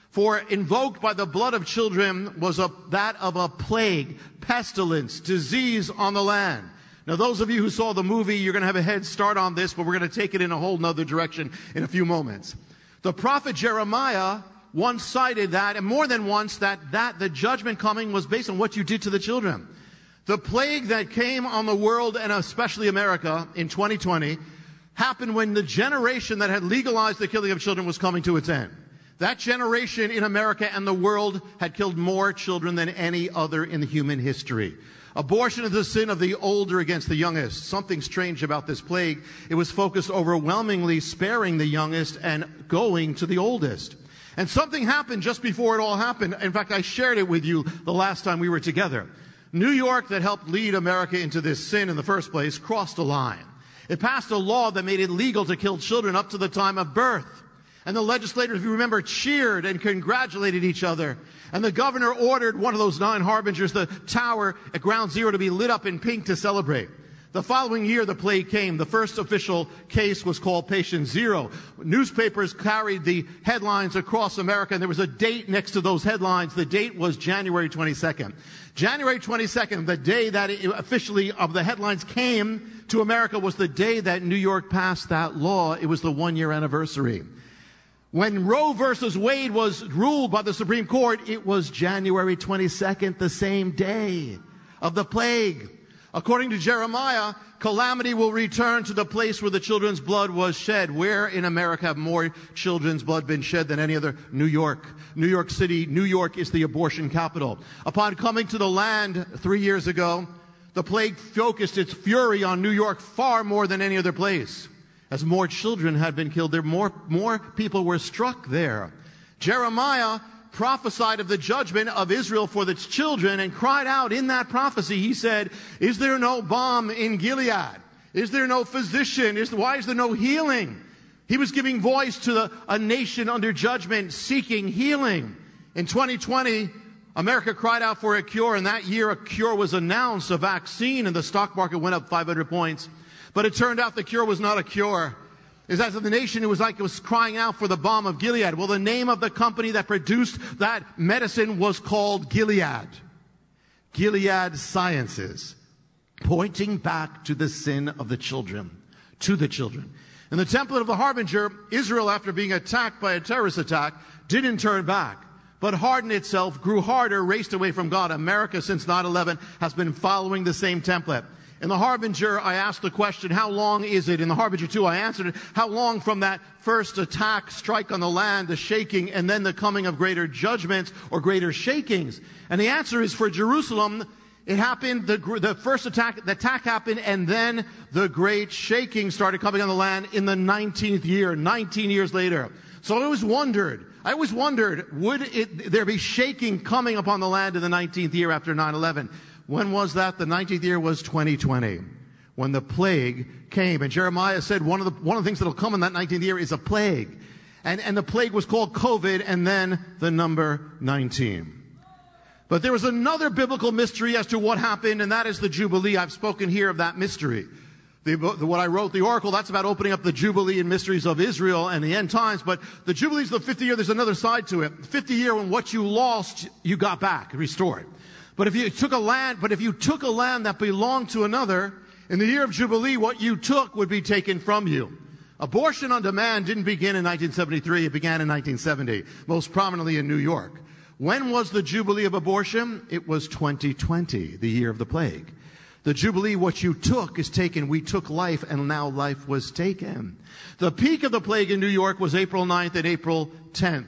invoked by the blood of children was that of a plague, pestilence, disease on the land. Now, those of you who saw the movie, you're going to have a head start on this, but we're going to take it in a whole nother direction in a few moments. The prophet Jeremiah once cited that, and more than once, that the judgment coming was based on what you did to the children. The plague that came on the world, and especially America, in 2020, happened when the generation that had legalized the killing of children was coming to its end. That generation in America and the world had killed more children than any other in human history. Abortion is the sin of the older against the youngest. Something strange about this plague. It was focused overwhelmingly sparing the youngest and going to the oldest. And something happened just before it all happened. In fact, I shared it with you the last time we were together. New York, that helped lead America into this sin in the first place, crossed a line. It passed a law that made it legal to kill children up to the time of birth. And the legislators, if you remember, cheered and congratulated each other. And the governor ordered one of those 9 harbingers, the tower at Ground Zero, to be lit up in pink to celebrate. The following year, the plague came. The first official case was called Patient Zero. Newspapers carried the headlines across America, and there was a date next to those headlines. The date was January 22nd. January 22nd, the day that officially of the headlines came to America, was the day that New York passed that law. It was the 1-year anniversary. When Roe versus Wade was ruled by the Supreme Court, it was January 22nd, the same day of the plague. According to Jeremiah, calamity will return to the place where the children's blood was shed. Where in America have more children's blood been shed than any other? New York. New York City. New York is the abortion capital. Upon coming to the land 3 years ago, the plague focused its fury on New York far more than any other place. As more children had been killed there, more people were struck there. Jeremiah prophesied of the judgment of Israel for its children and cried out in that prophecy. He said, "Is there no balm in Gilead? Is there no physician? Why is there no healing?" He was giving voice to a nation under judgment seeking healing. In 2020, America cried out for a cure, and that year a cure was announced, a vaccine, and the stock market went up 500 points. But it turned out the cure was not a cure. It's as if the nation, it was crying out for the balm of Gilead. Well, the name of the company that produced that medicine was called Gilead. Gilead Sciences, pointing back to the sin of the children, to the children. In the template of the Harbinger, Israel, after being attacked by a terrorist attack, didn't turn back. but hardened itself, grew harder, raced away from God. America, since 9/11, has been following the same template. In the Harbinger, I asked the question, how long is it? In the Harbinger 2, I answered it, how long from that first attack, strike on the land, the shaking, and then the coming of greater judgments or greater shakings? And the answer is, for Jerusalem, it happened, the first attack, the attack happened, and then the great shaking started coming on the land in the 19th year, 19 years later. So I always wondered, would there be shaking coming upon the land in the 19th year after 9/11? When was that? The 19th year was 2020, when the plague came. And Jeremiah said one of the things that'll come in that 19th year is a plague. And the plague was called COVID, and then the number 19. But there was another biblical mystery as to what happened, and that is the Jubilee. I've spoken here of that mystery. What I wrote, the Oracle, that's about opening up the Jubilee and mysteries of Israel and the end times. But the Jubilee is the 50th year. There's another side to it. 50th year, when what you lost, you got back, restored. But if you took a land that belonged to another, in the year of Jubilee, what you took would be taken from you. Abortion on demand didn't begin in 1973. It began in 1970, most prominently in New York. When was the Jubilee of abortion? It was 2020, the year of the plague. The Jubilee, what you took is taken. We took life, and now life was taken. The peak of the plague in New York was April 9th and April 10th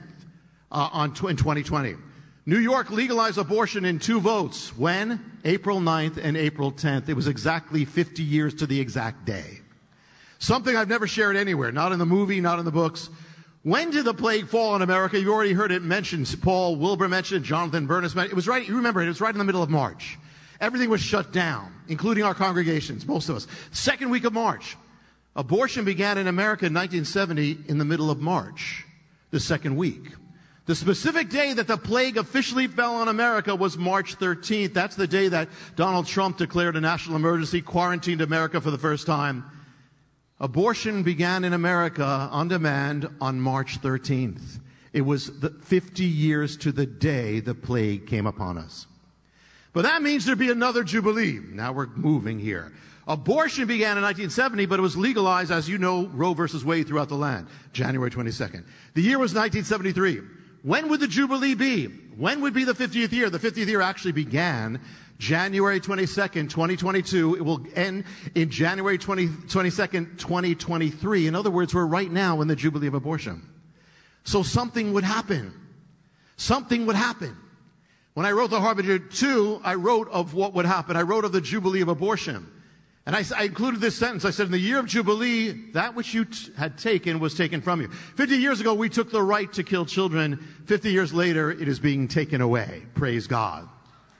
in 2020. New York legalized abortion in 2 votes. When? April 9th and April 10th. It was exactly 50 years to the exact day. Something I've never shared anywhere, not in the movie, not in the books. When did the plague fall on America? You already heard it mentioned. Paul Wilbur mentioned it. Jonathan Burness mentioned it. It was right, you remember it was right in the middle of March. Everything was shut down, including our congregations, most of us. Second week of March. Abortion began in America in 1970 in the middle of March, the second week. The specific day that the plague officially fell on America was March 13th. That's the day that Donald Trump declared a national emergency, quarantined America for the first time. Abortion began in America on demand on March 13th. It was 50 years to the day the plague came upon us. But that means there'd be another Jubilee. Now we're moving here. Abortion began in 1970, but it was legalized, as you know, Roe versus Wade throughout the land, January 22nd. The year was 1973. When would the Jubilee be? When would be the 50th year? The 50th year actually began January 22nd, 2022. It will end in January 22nd, 2023. In other words, we're right now in the Jubilee of abortion. So something would happen. Something would happen. When I wrote the Harbinger 2, I wrote of what would happen. I wrote of the Jubilee of abortion. And I included this sentence. I said, in the year of Jubilee, that which you had taken was taken from you. 50 years ago, we took the right to kill children. 50 years later, it is being taken away. Praise God.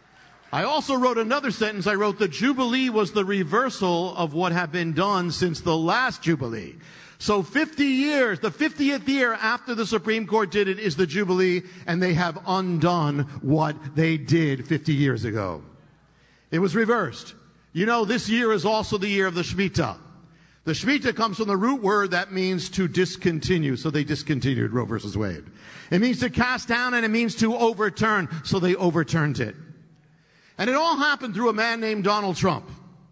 I also wrote another sentence. I wrote, the Jubilee was the reversal of what had been done since the last Jubilee. So 50 years, the 50th year after the Supreme Court did it is the Jubilee, and they have undone what they did 50 years ago. It was reversed. You know, this year is also the year of the Shemitah. The Shemitah comes from the root word that means to discontinue. So they discontinued Roe versus Wade. It means to cast down, and it means to overturn. So they overturned it. And it all happened through a man named Donald Trump.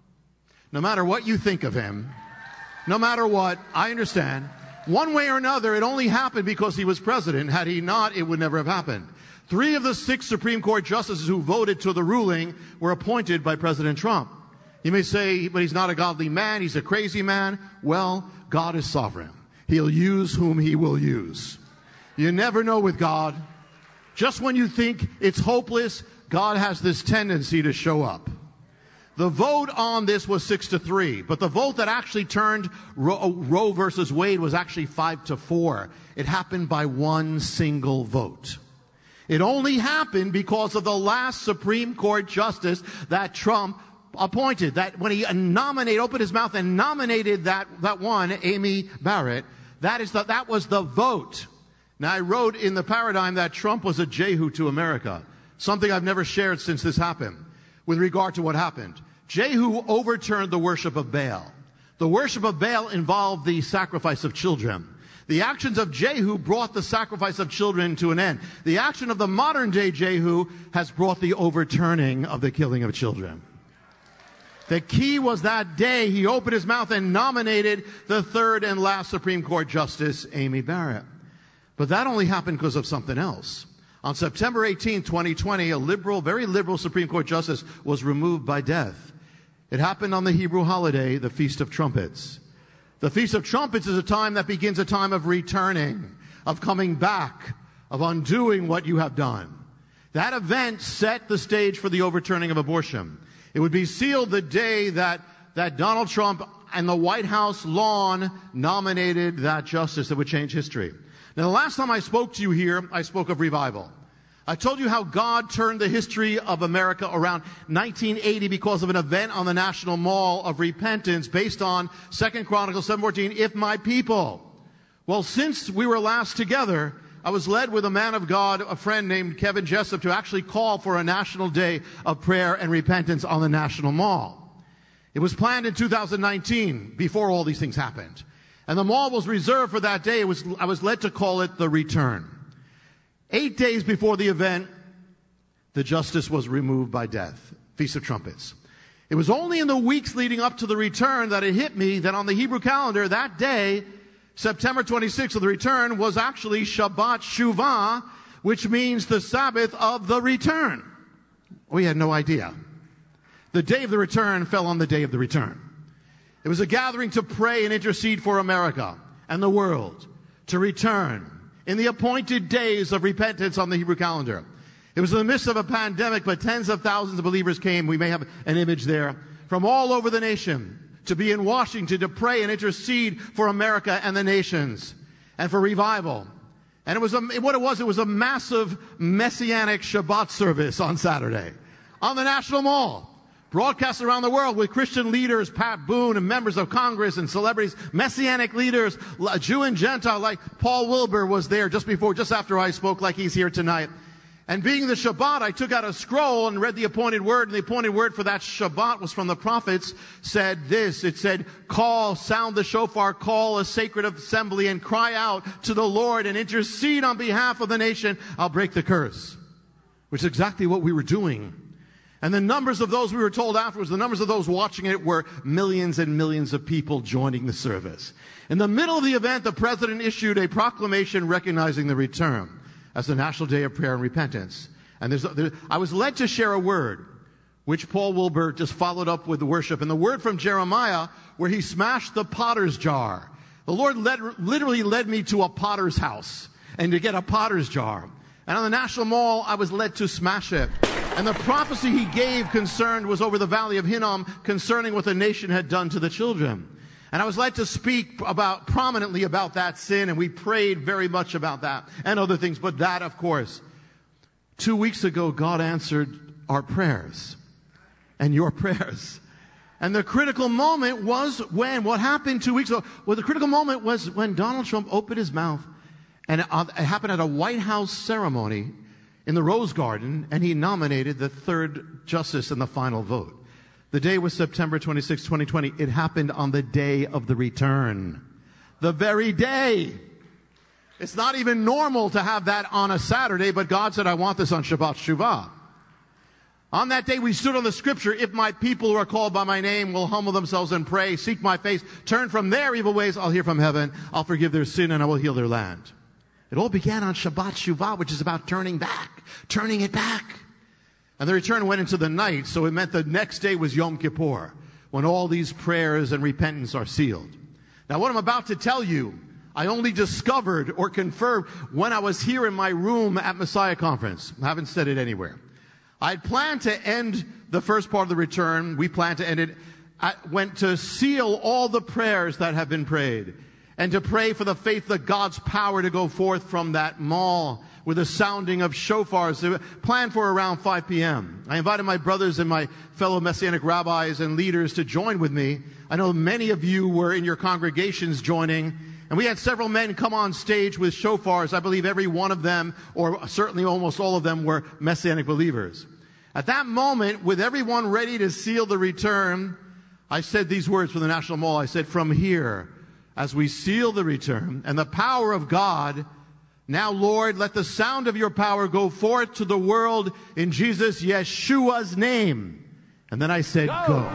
No matter what you think of him, no matter what, I understand. One way or another, it only happened because he was president. Had he not, it would never have happened. 3 of the 6 Supreme Court justices who voted to the ruling were appointed by President Trump. You may say, but he's not a godly man, he's a crazy man. Well, God is sovereign. He'll use whom he will use. You never know with God. Just when you think it's hopeless, God has this tendency to show up. The vote on this was 6-3, but the vote that actually turned Roe versus Wade was actually 5-4. It happened by one single vote. It only happened because of the last Supreme Court justice that Trump appointed. That when he opened his mouth and nominated that one, Amy Barrett, that was the vote. Now, I wrote in the Paradigm that Trump was a Jehu to America, something I've never shared since this happened with regard to what happened. Jehu overturned the worship of Baal. The worship of Baal involved the sacrifice of children. The actions of Jehu brought the sacrifice of children to an end. The action of the modern day Jehu has brought the overturning of the killing of children. The key was that day he opened his mouth and nominated the 3rd and last Supreme Court Justice, Amy Barrett. But that only happened because of something else. On September 18, 2020, a very liberal Supreme Court justice was removed by death. It happened on the Hebrew holiday, the Feast of Trumpets. The Feast of Trumpets is a time that begins a time of returning, of coming back, of undoing what you have done. That event set the stage for the overturning of abortion. It would be sealed the day that Donald Trump and the White House lawn nominated that justice that would change history. Now, the last time I spoke to you here, I spoke of revival. I told you how God turned the history of America around 1980 because of an event on the National Mall of repentance based on 2 Chronicles 7:14, if my people. Well, since we were last together, I was led with a man of God, a friend named Kevin Jessup, to actually call for a national day of prayer and repentance on the National Mall. It was planned in 2019, before all these things happened. And the mall was reserved for that day. I was led to call it the return. 8 days before the event, the justice was removed by death. Feast of Trumpets. It was only in the weeks leading up to the return that it hit me that on the Hebrew calendar that day, September 26th of the return, was actually Shabbat Shuvah, which means the Sabbath of the return. We had no idea. The day of the return fell on the day of the return. It was a gathering to pray and intercede for America and the world to return in the appointed days of repentance on the Hebrew calendar. It was in the midst of a pandemic, but tens of thousands of believers came. We may have an image there from all over the nation to be in Washington to pray and intercede for America and the nations and for revival. And it was a massive messianic Shabbat service on Saturday on the National Mall. Broadcast around the world with Christian leaders, Pat Boone, and members of Congress and celebrities, messianic leaders, Jew and Gentile, like Paul Wilbur was there just after I spoke, like he's here tonight. And being the Shabbat, I took out a scroll and read the appointed word, and the appointed word for that Shabbat was from the prophets, said this. It said, sound the shofar, call a sacred assembly, and cry out to the Lord and intercede on behalf of the nation. I'll break the curse. Which is exactly what we were doing. And the numbers of those, we were told afterwards, the numbers of those watching it were millions and millions of people joining the service. In the middle of the event, the president issued a proclamation recognizing the return as the National Day of Prayer and Repentance. And I was led to share a word, which Paul Wilbur just followed up with the worship. And the word from Jeremiah, where he smashed the potter's jar. The Lord literally led me to a potter's house and to get a potter's jar. And on the National Mall, I was led to smash it. And the prophecy he gave was over the valley of Hinnom concerning what the nation had done to the children. And I was led to speak prominently about that sin, and we prayed very much about that and other things. But that, of course, 2 weeks ago, God answered our prayers and your prayers. And the critical moment was what happened 2 weeks ago? Well, the critical moment was when Donald Trump opened his mouth, and it happened at a White House ceremony in the Rose Garden, and he nominated the third justice in the final vote. The day was September 26, 2020. It happened on the day of the return. The very day. It's not even normal to have that on a Saturday, but God said, I want this on Shabbat Shuvah. On that day, we stood on the scripture, if my people who are called by my name will humble themselves and pray, seek my face, turn from their evil ways, I'll hear from heaven, I'll forgive their sin, and I will heal their land. It all began on Shabbat Shuvah, which is about turning it back. And the return went into the night, so it meant the next day was Yom Kippur, when all these prayers and repentance are sealed. Now, what I'm about to tell you, I only discovered or confirmed when I was here in my room at Messiah Conference. I haven't said it anywhere. I had planned to end the first part of the return. We planned to end it. I went to seal all the prayers that have been prayed, and to pray for the faith of God's power to go forth from that mall with the sounding of shofars, planned for around 5 p.m. I invited my brothers and my fellow Messianic rabbis and leaders to join with me. I know many of you were in your congregations joining, and we had several men come on stage with shofars. I believe every one of them, or certainly almost all of them, were Messianic believers. At that moment, with everyone ready to seal the return, I said these words from the National Mall. I said, from here, as we seal the return and the power of God, now, Lord, let the sound of your power go forth to the world in Jesus Yeshua's name. And then I said, go.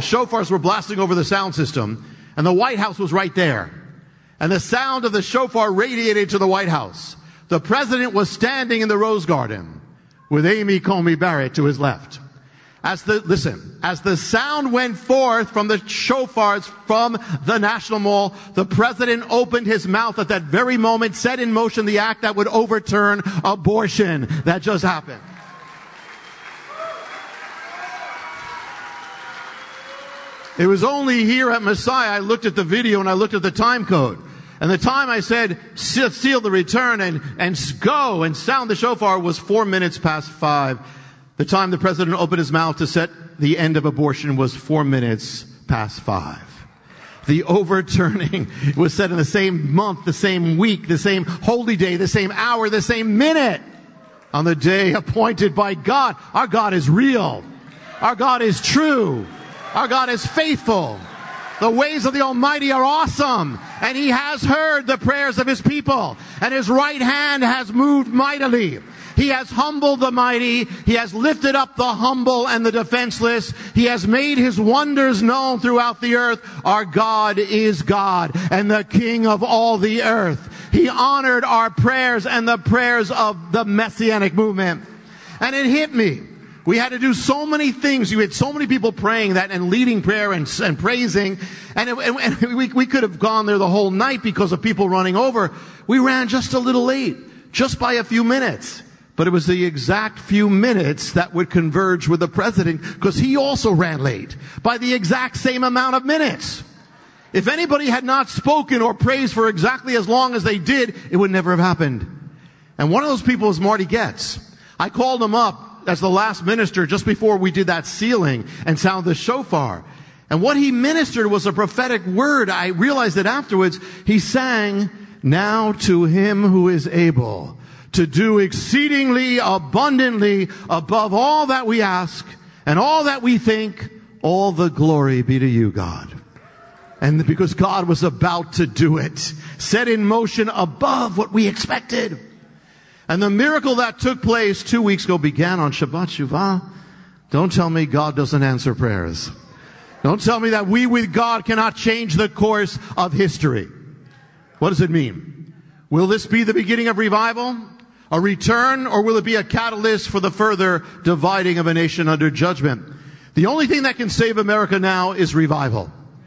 shofars were blasting over the sound system, and the White House was right there. And the sound of the shofar radiated to the White House. The president was standing in the Rose Garden with Amy Coney Barrett to his left. As the sound went forth from the shofars from the National Mall, the president opened his mouth at that very moment, set in motion the act that would overturn abortion. That just happened. It was only here at Messiah I looked at the video and I looked at the time code. And the time I said, seal the return and go and sound the shofar was 4 minutes past 5. The time the president opened his mouth to set the end of abortion was 4 minutes past 5. The overturning was set in the same month, the same week, the same holy day, the same hour, the same minute on the day appointed by God. Our God is real. Our God is true. Our God is faithful. The ways of the Almighty are awesome. And He has heard the prayers of His people. And His right hand has moved mightily. He has humbled the mighty. He has lifted up the humble and the defenseless. He has made His wonders known throughout the earth. Our God is God and the King of all the earth. He honored our prayers and the prayers of the Messianic movement. And it hit me. We had to do so many things. You had so many people praying that and leading prayer and praising. And we could have gone there the whole night because of people running over. We ran just a little late, just by a few minutes. But it was the exact few minutes that would converge with the president because he also ran late by the exact same amount of minutes. If anybody had not spoken or praised for exactly as long as they did, it would never have happened. And one of those people was Marty Goetz. I called him up as the last minister just before we did that sealing and sound the shofar. And what he ministered was a prophetic word. I realized it afterwards. He sang, "Now to Him who is able to do exceedingly abundantly above all that we ask and all that we think, all the glory be to you, God." And because God was about to do it, set in motion above what we expected. And the miracle that took place 2 weeks ago began on Shabbat Shuvah. Don't tell me God doesn't answer prayers. Don't tell me that we with God cannot change the course of history. What does it mean? Will this be the beginning of revival? A return? Or will it be a catalyst for the further dividing of a nation under judgment? The only thing that can save America now is revival.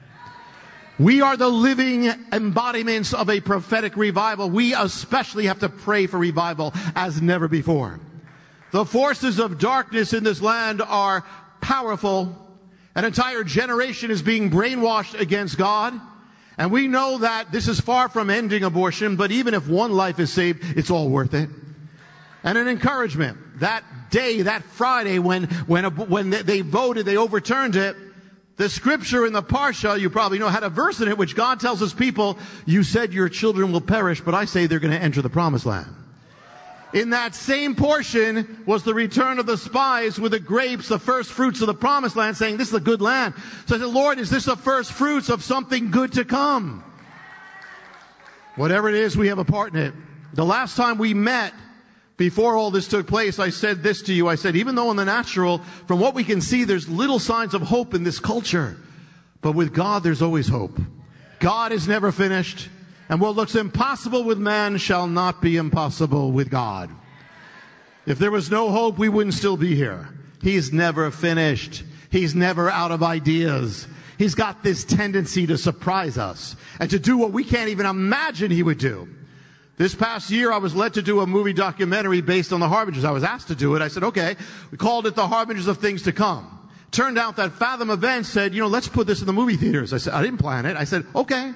We are the living embodiments of a prophetic revival. We especially have to pray for revival as never before. The forces of darkness in this land are powerful. An entire generation is being brainwashed against God. And we know that this is far from ending abortion, but even if one life is saved, it's all worth it. And an encouragement. That day, that Friday, when they voted, they overturned it. The scripture in the Parsha, you probably know, had a verse in it which God tells His people, "You said your children will perish, but I say they're going to enter the promised land." In that same portion was the return of the spies with the grapes, the first fruits of the promised land, saying, "This is a good land." So I said, "Lord, is this the first fruits of something good to come?" Whatever it is, we have a part in it. The last time we met, before all this took place, I said this to you. I said, even though in the natural, from what we can see, there's little signs of hope in this culture. But with God, there's always hope. God is never finished. And what looks impossible with man shall not be impossible with God. If there was no hope, we wouldn't still be here. He's never finished. He's never out of ideas. He's got this tendency to surprise us and to do what we can't even imagine He would do. This past year, I was led to do a movie documentary based on the Harbingers. I was asked to do it. I said, okay. We called it The Harbingers of Things to Come. Turned out that Fathom Events said, let's put this in the movie theaters. I said, I didn't plan it. I said, okay.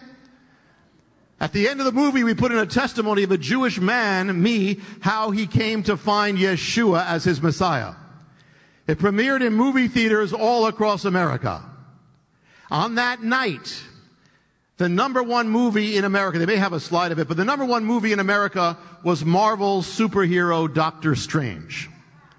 At the end of the movie, we put in a testimony of a Jewish man, me, how he came to find Yeshua as his Messiah. It premiered in movie theaters all across America. On that night, the number one movie in America, they may have a slide of it, but the number one movie in America was Marvel's superhero Doctor Strange.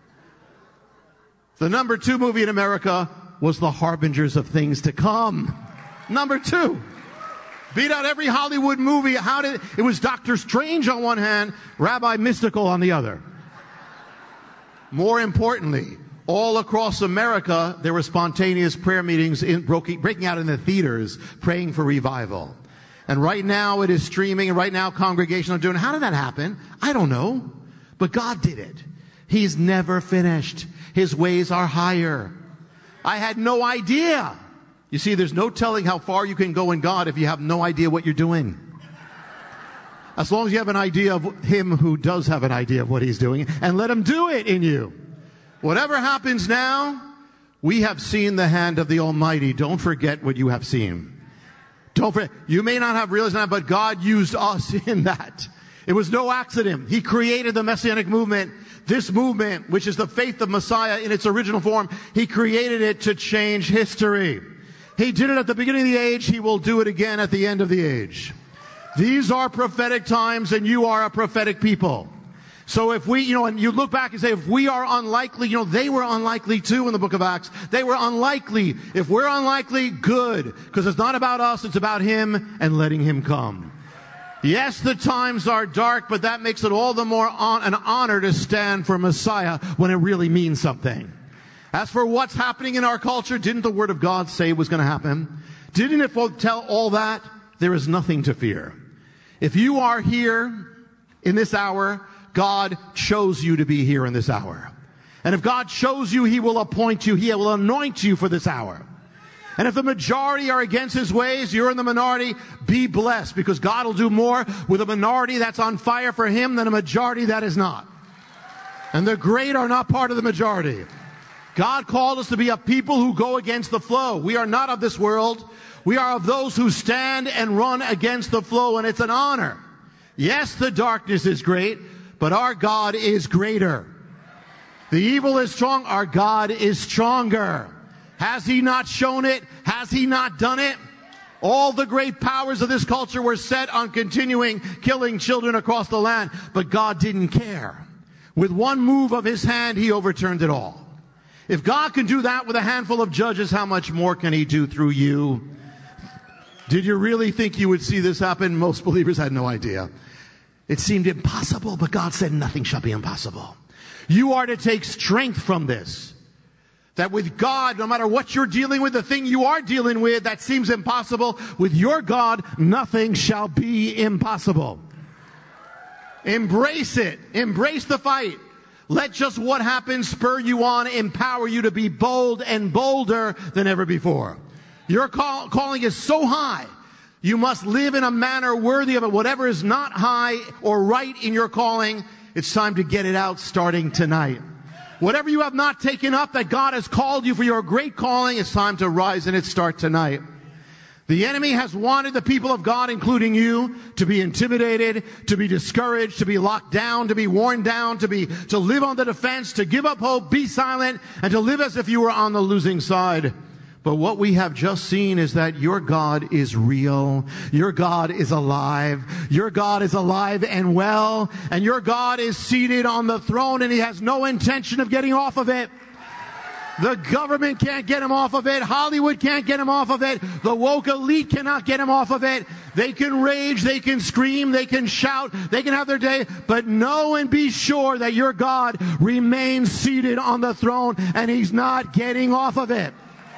The number two movie in America was The Harbingers of Things to Come. Number two. Beat out every Hollywood movie. It was Doctor Strange on one hand, Rabbi Mystical on the other. More importantly, All across America, there were spontaneous prayer meetings breaking out in the theaters, praying for revival. And right now it is streaming, and right now congregations are doing. How did that happen? I don't know. But God did it. He's never finished. His ways are higher. I had no idea. You see, there's no telling how far you can go in God if you have no idea what you're doing. As long as you have an idea of Him who does have an idea of what He's doing, and let Him do it in you. Whatever happens now, we have seen the hand of the Almighty. Don't forget what you have seen. Don't forget. You may not have realized that, but God used us in that. It was no accident. He created the Messianic movement. This movement, which is the faith of Messiah in its original form, He created it to change history. He did it at the beginning of the age. He will do it again at the end of the age. These are prophetic times, and you are a prophetic people. So if we, and you look back and say, if we are unlikely, they were unlikely too in the book of Acts. They were unlikely. If we're unlikely, good. Because it's not about us, it's about Him and letting Him come. Yes, the times are dark, but that makes it all the more an honor to stand for Messiah when it really means something. As for what's happening in our culture, didn't the Word of God say it was going to happen? Didn't it tell all that? There is nothing to fear. If you are here in this hour, God chose you to be here in this hour. And if God chose you, He will appoint you. He will anoint you for this hour. And if the majority are against His ways, you're in the minority, be blessed, because God will do more with a minority that's on fire for Him than a majority that is not. And the great are not part of the majority. God called us to be a people who go against the flow. We are not of this world. We are of those who stand and run against the flow, and it's an honor. Yes, the darkness is great, but our God is greater. The evil is strong. Our God is stronger. Has He not shown it? Has He not done it? All the great powers of this culture were set on continuing killing children across the land, but God didn't care. With one move of His hand, He overturned it all. If God can do that with a handful of judges, how much more can He do through you? Did you really think you would see this happen? Most believers had no idea. It seemed impossible, but God said nothing shall be impossible. You are to take strength from this. That with God, no matter what you're dealing with, the thing you are dealing with that seems impossible, with your God, nothing shall be impossible. Embrace it. Embrace the fight. Let just what happens spur you on, empower you to be bold and bolder than ever before. Your calling is so high. You must live in a manner worthy of it. Whatever is not high or right in your calling, it's time to get it out starting tonight. Whatever you have not taken up that God has called you for your great calling, it's time to rise in it, start tonight. The enemy has wanted the people of God, including you, to be intimidated, to be discouraged, to be locked down, to be worn down, to live on the defense, to give up hope, be silent, and to live as if you were on the losing side. But what we have just seen is that your God is real. Your God is alive. Your God is alive and well. And your God is seated on the throne, and He has no intention of getting off of it. The government can't get Him off of it. Hollywood can't get Him off of it. The woke elite cannot get Him off of it. They can rage, they can scream, they can shout, they can have their day. But know and be sure that your God remains seated on the throne, and He's not getting off of it.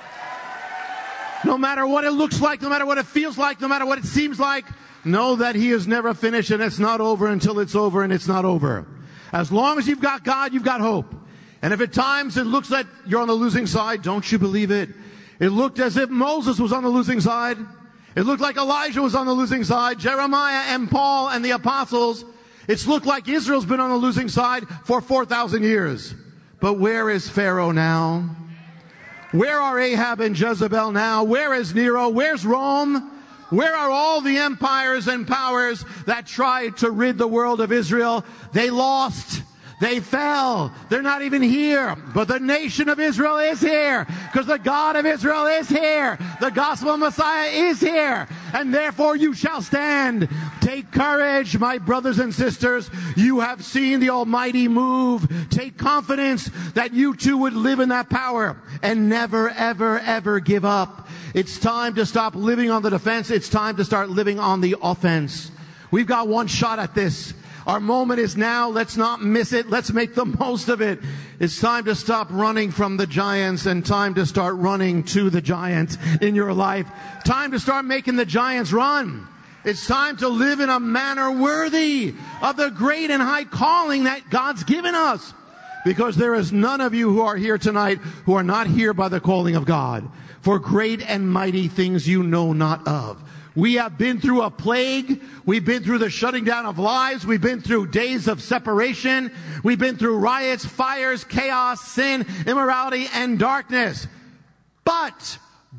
No matter what it looks like, no matter what it feels like, no matter what it seems like, know that He is never finished, and it's not over until it's over, and it's not over. As long as you've got God, you've got hope. And if at times it looks like you're on the losing side, don't you believe it? It looked as if Moses was on the losing side. It looked like Elijah was on the losing side. Jeremiah and Paul and the apostles. It's looked like Israel's been on the losing side for 4,000 years. But where is Pharaoh now? Where are Ahab and Jezebel now? Where is Nero? Where's Rome? Where are all the empires and powers that tried to rid the world of Israel? They lost. They fell. They're not even here. But the nation of Israel is here, because the God of Israel is here. The gospel of Messiah is here. And therefore you shall stand. Take courage, my brothers and sisters. You have seen the Almighty move. Take confidence that you too would live in that power and never, ever, ever give up. It's time to stop living on the defense. It's time to start living on the offense. We've got one shot at this. Our moment is now. Let's not miss it. Let's make the most of it. It's time to stop running from the giants and time to start running to the giants in your life. Time to start making the giants run. It's time to live in a manner worthy of the great and high calling that God's given us. Because there is none of you who are here tonight who are not here by the calling of God for great and mighty things you know not of. We have been through a plague. We've been through the shutting down of lives. We've been through days of separation. We've been through riots, fires, chaos, sin, immorality, and darkness. But,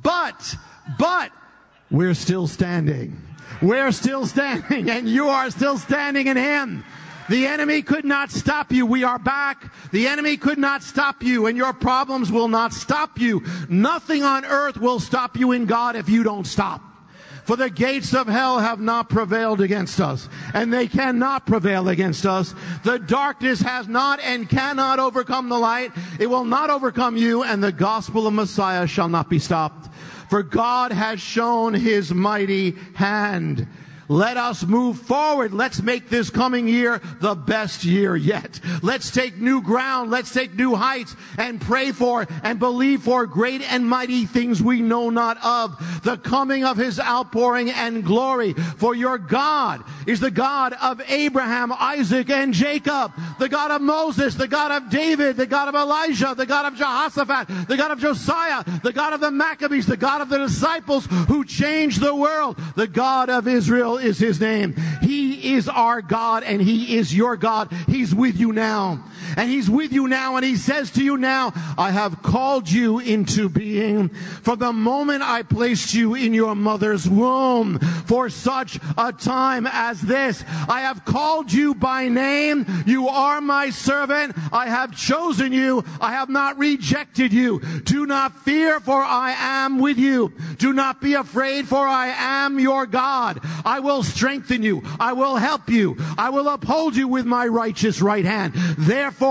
we're still standing. We're still standing, and you are still standing in Him. The enemy could not stop you. We are back. The enemy could not stop you, and your problems will not stop you. Nothing on earth will stop you in God if you don't stop. For the gates of hell have not prevailed against us, and they cannot prevail against us. The darkness has not and cannot overcome the light. It will not overcome you, and the gospel of Messiah shall not be stopped. For God has shown His mighty hand. Let us move forward. Let's make this coming year the best year yet. Let's take new ground. Let's take new heights and pray for and believe for great and mighty things we know not of. The coming of His outpouring and glory. For your God is the God of Abraham, Isaac, and Jacob. The God of Moses, the God of David, the God of Elijah, the God of Jehoshaphat, the God of Josiah, the God of the Maccabees, the God of the disciples who changed the world. The God of Israel is His name. He is our God and He is your God. He's with you now. And He's with you now, and He says to you now, I have called you into being from the moment I placed you in your mother's womb for such a time as this. I have called you by name. You are my servant. I have chosen you. I have not rejected you. Do not fear, for I am with you. Do not be afraid, for I am your God. I will strengthen you. I will help you. I will uphold you with my righteous right hand. Therefore,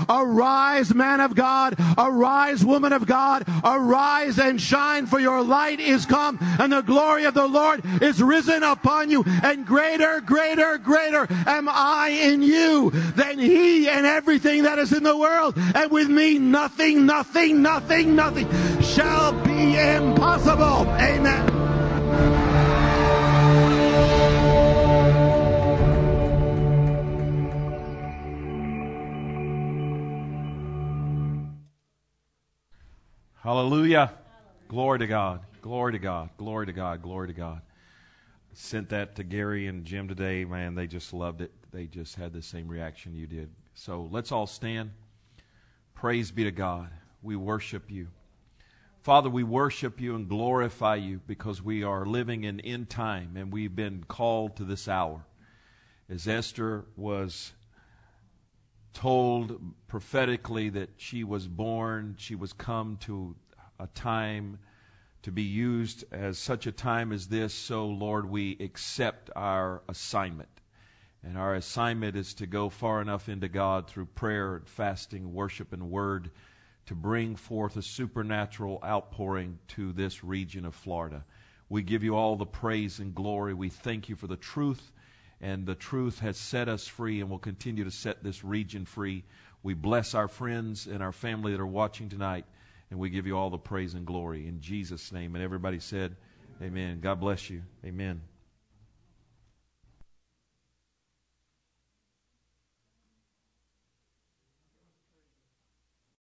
arise, man of God. Arise, woman of God. Arise and shine, for your light is come, and the glory of the Lord is risen upon you. And greater, greater, greater am I in you than he and everything that is in the world. And with me, nothing, nothing, nothing, nothing shall be impossible. Amen. Hallelujah. Glory to God. Glory to God. Glory to God. Glory to God. Sent that to Gary and Jim today. Man, they just loved it. They just had the same reaction you did. So let's all stand. Praise be to God. We worship you. Father, we worship you and glorify you because we are living in end time and we've been called to this hour. As Esther was told prophetically that she was born, she was come to a time to be used as such a time as this. So, Lord, we accept our assignment. And our assignment is to go far enough into God through prayer and fasting, worship and word to bring forth a supernatural outpouring to this region of Florida. We give you all the praise and glory. We thank you for the truth. And the truth has set us free and will continue to set this region free. We bless our friends and our family that are watching tonight, and we give you all the praise and glory in Jesus' name. And everybody said, amen. God bless you. Amen.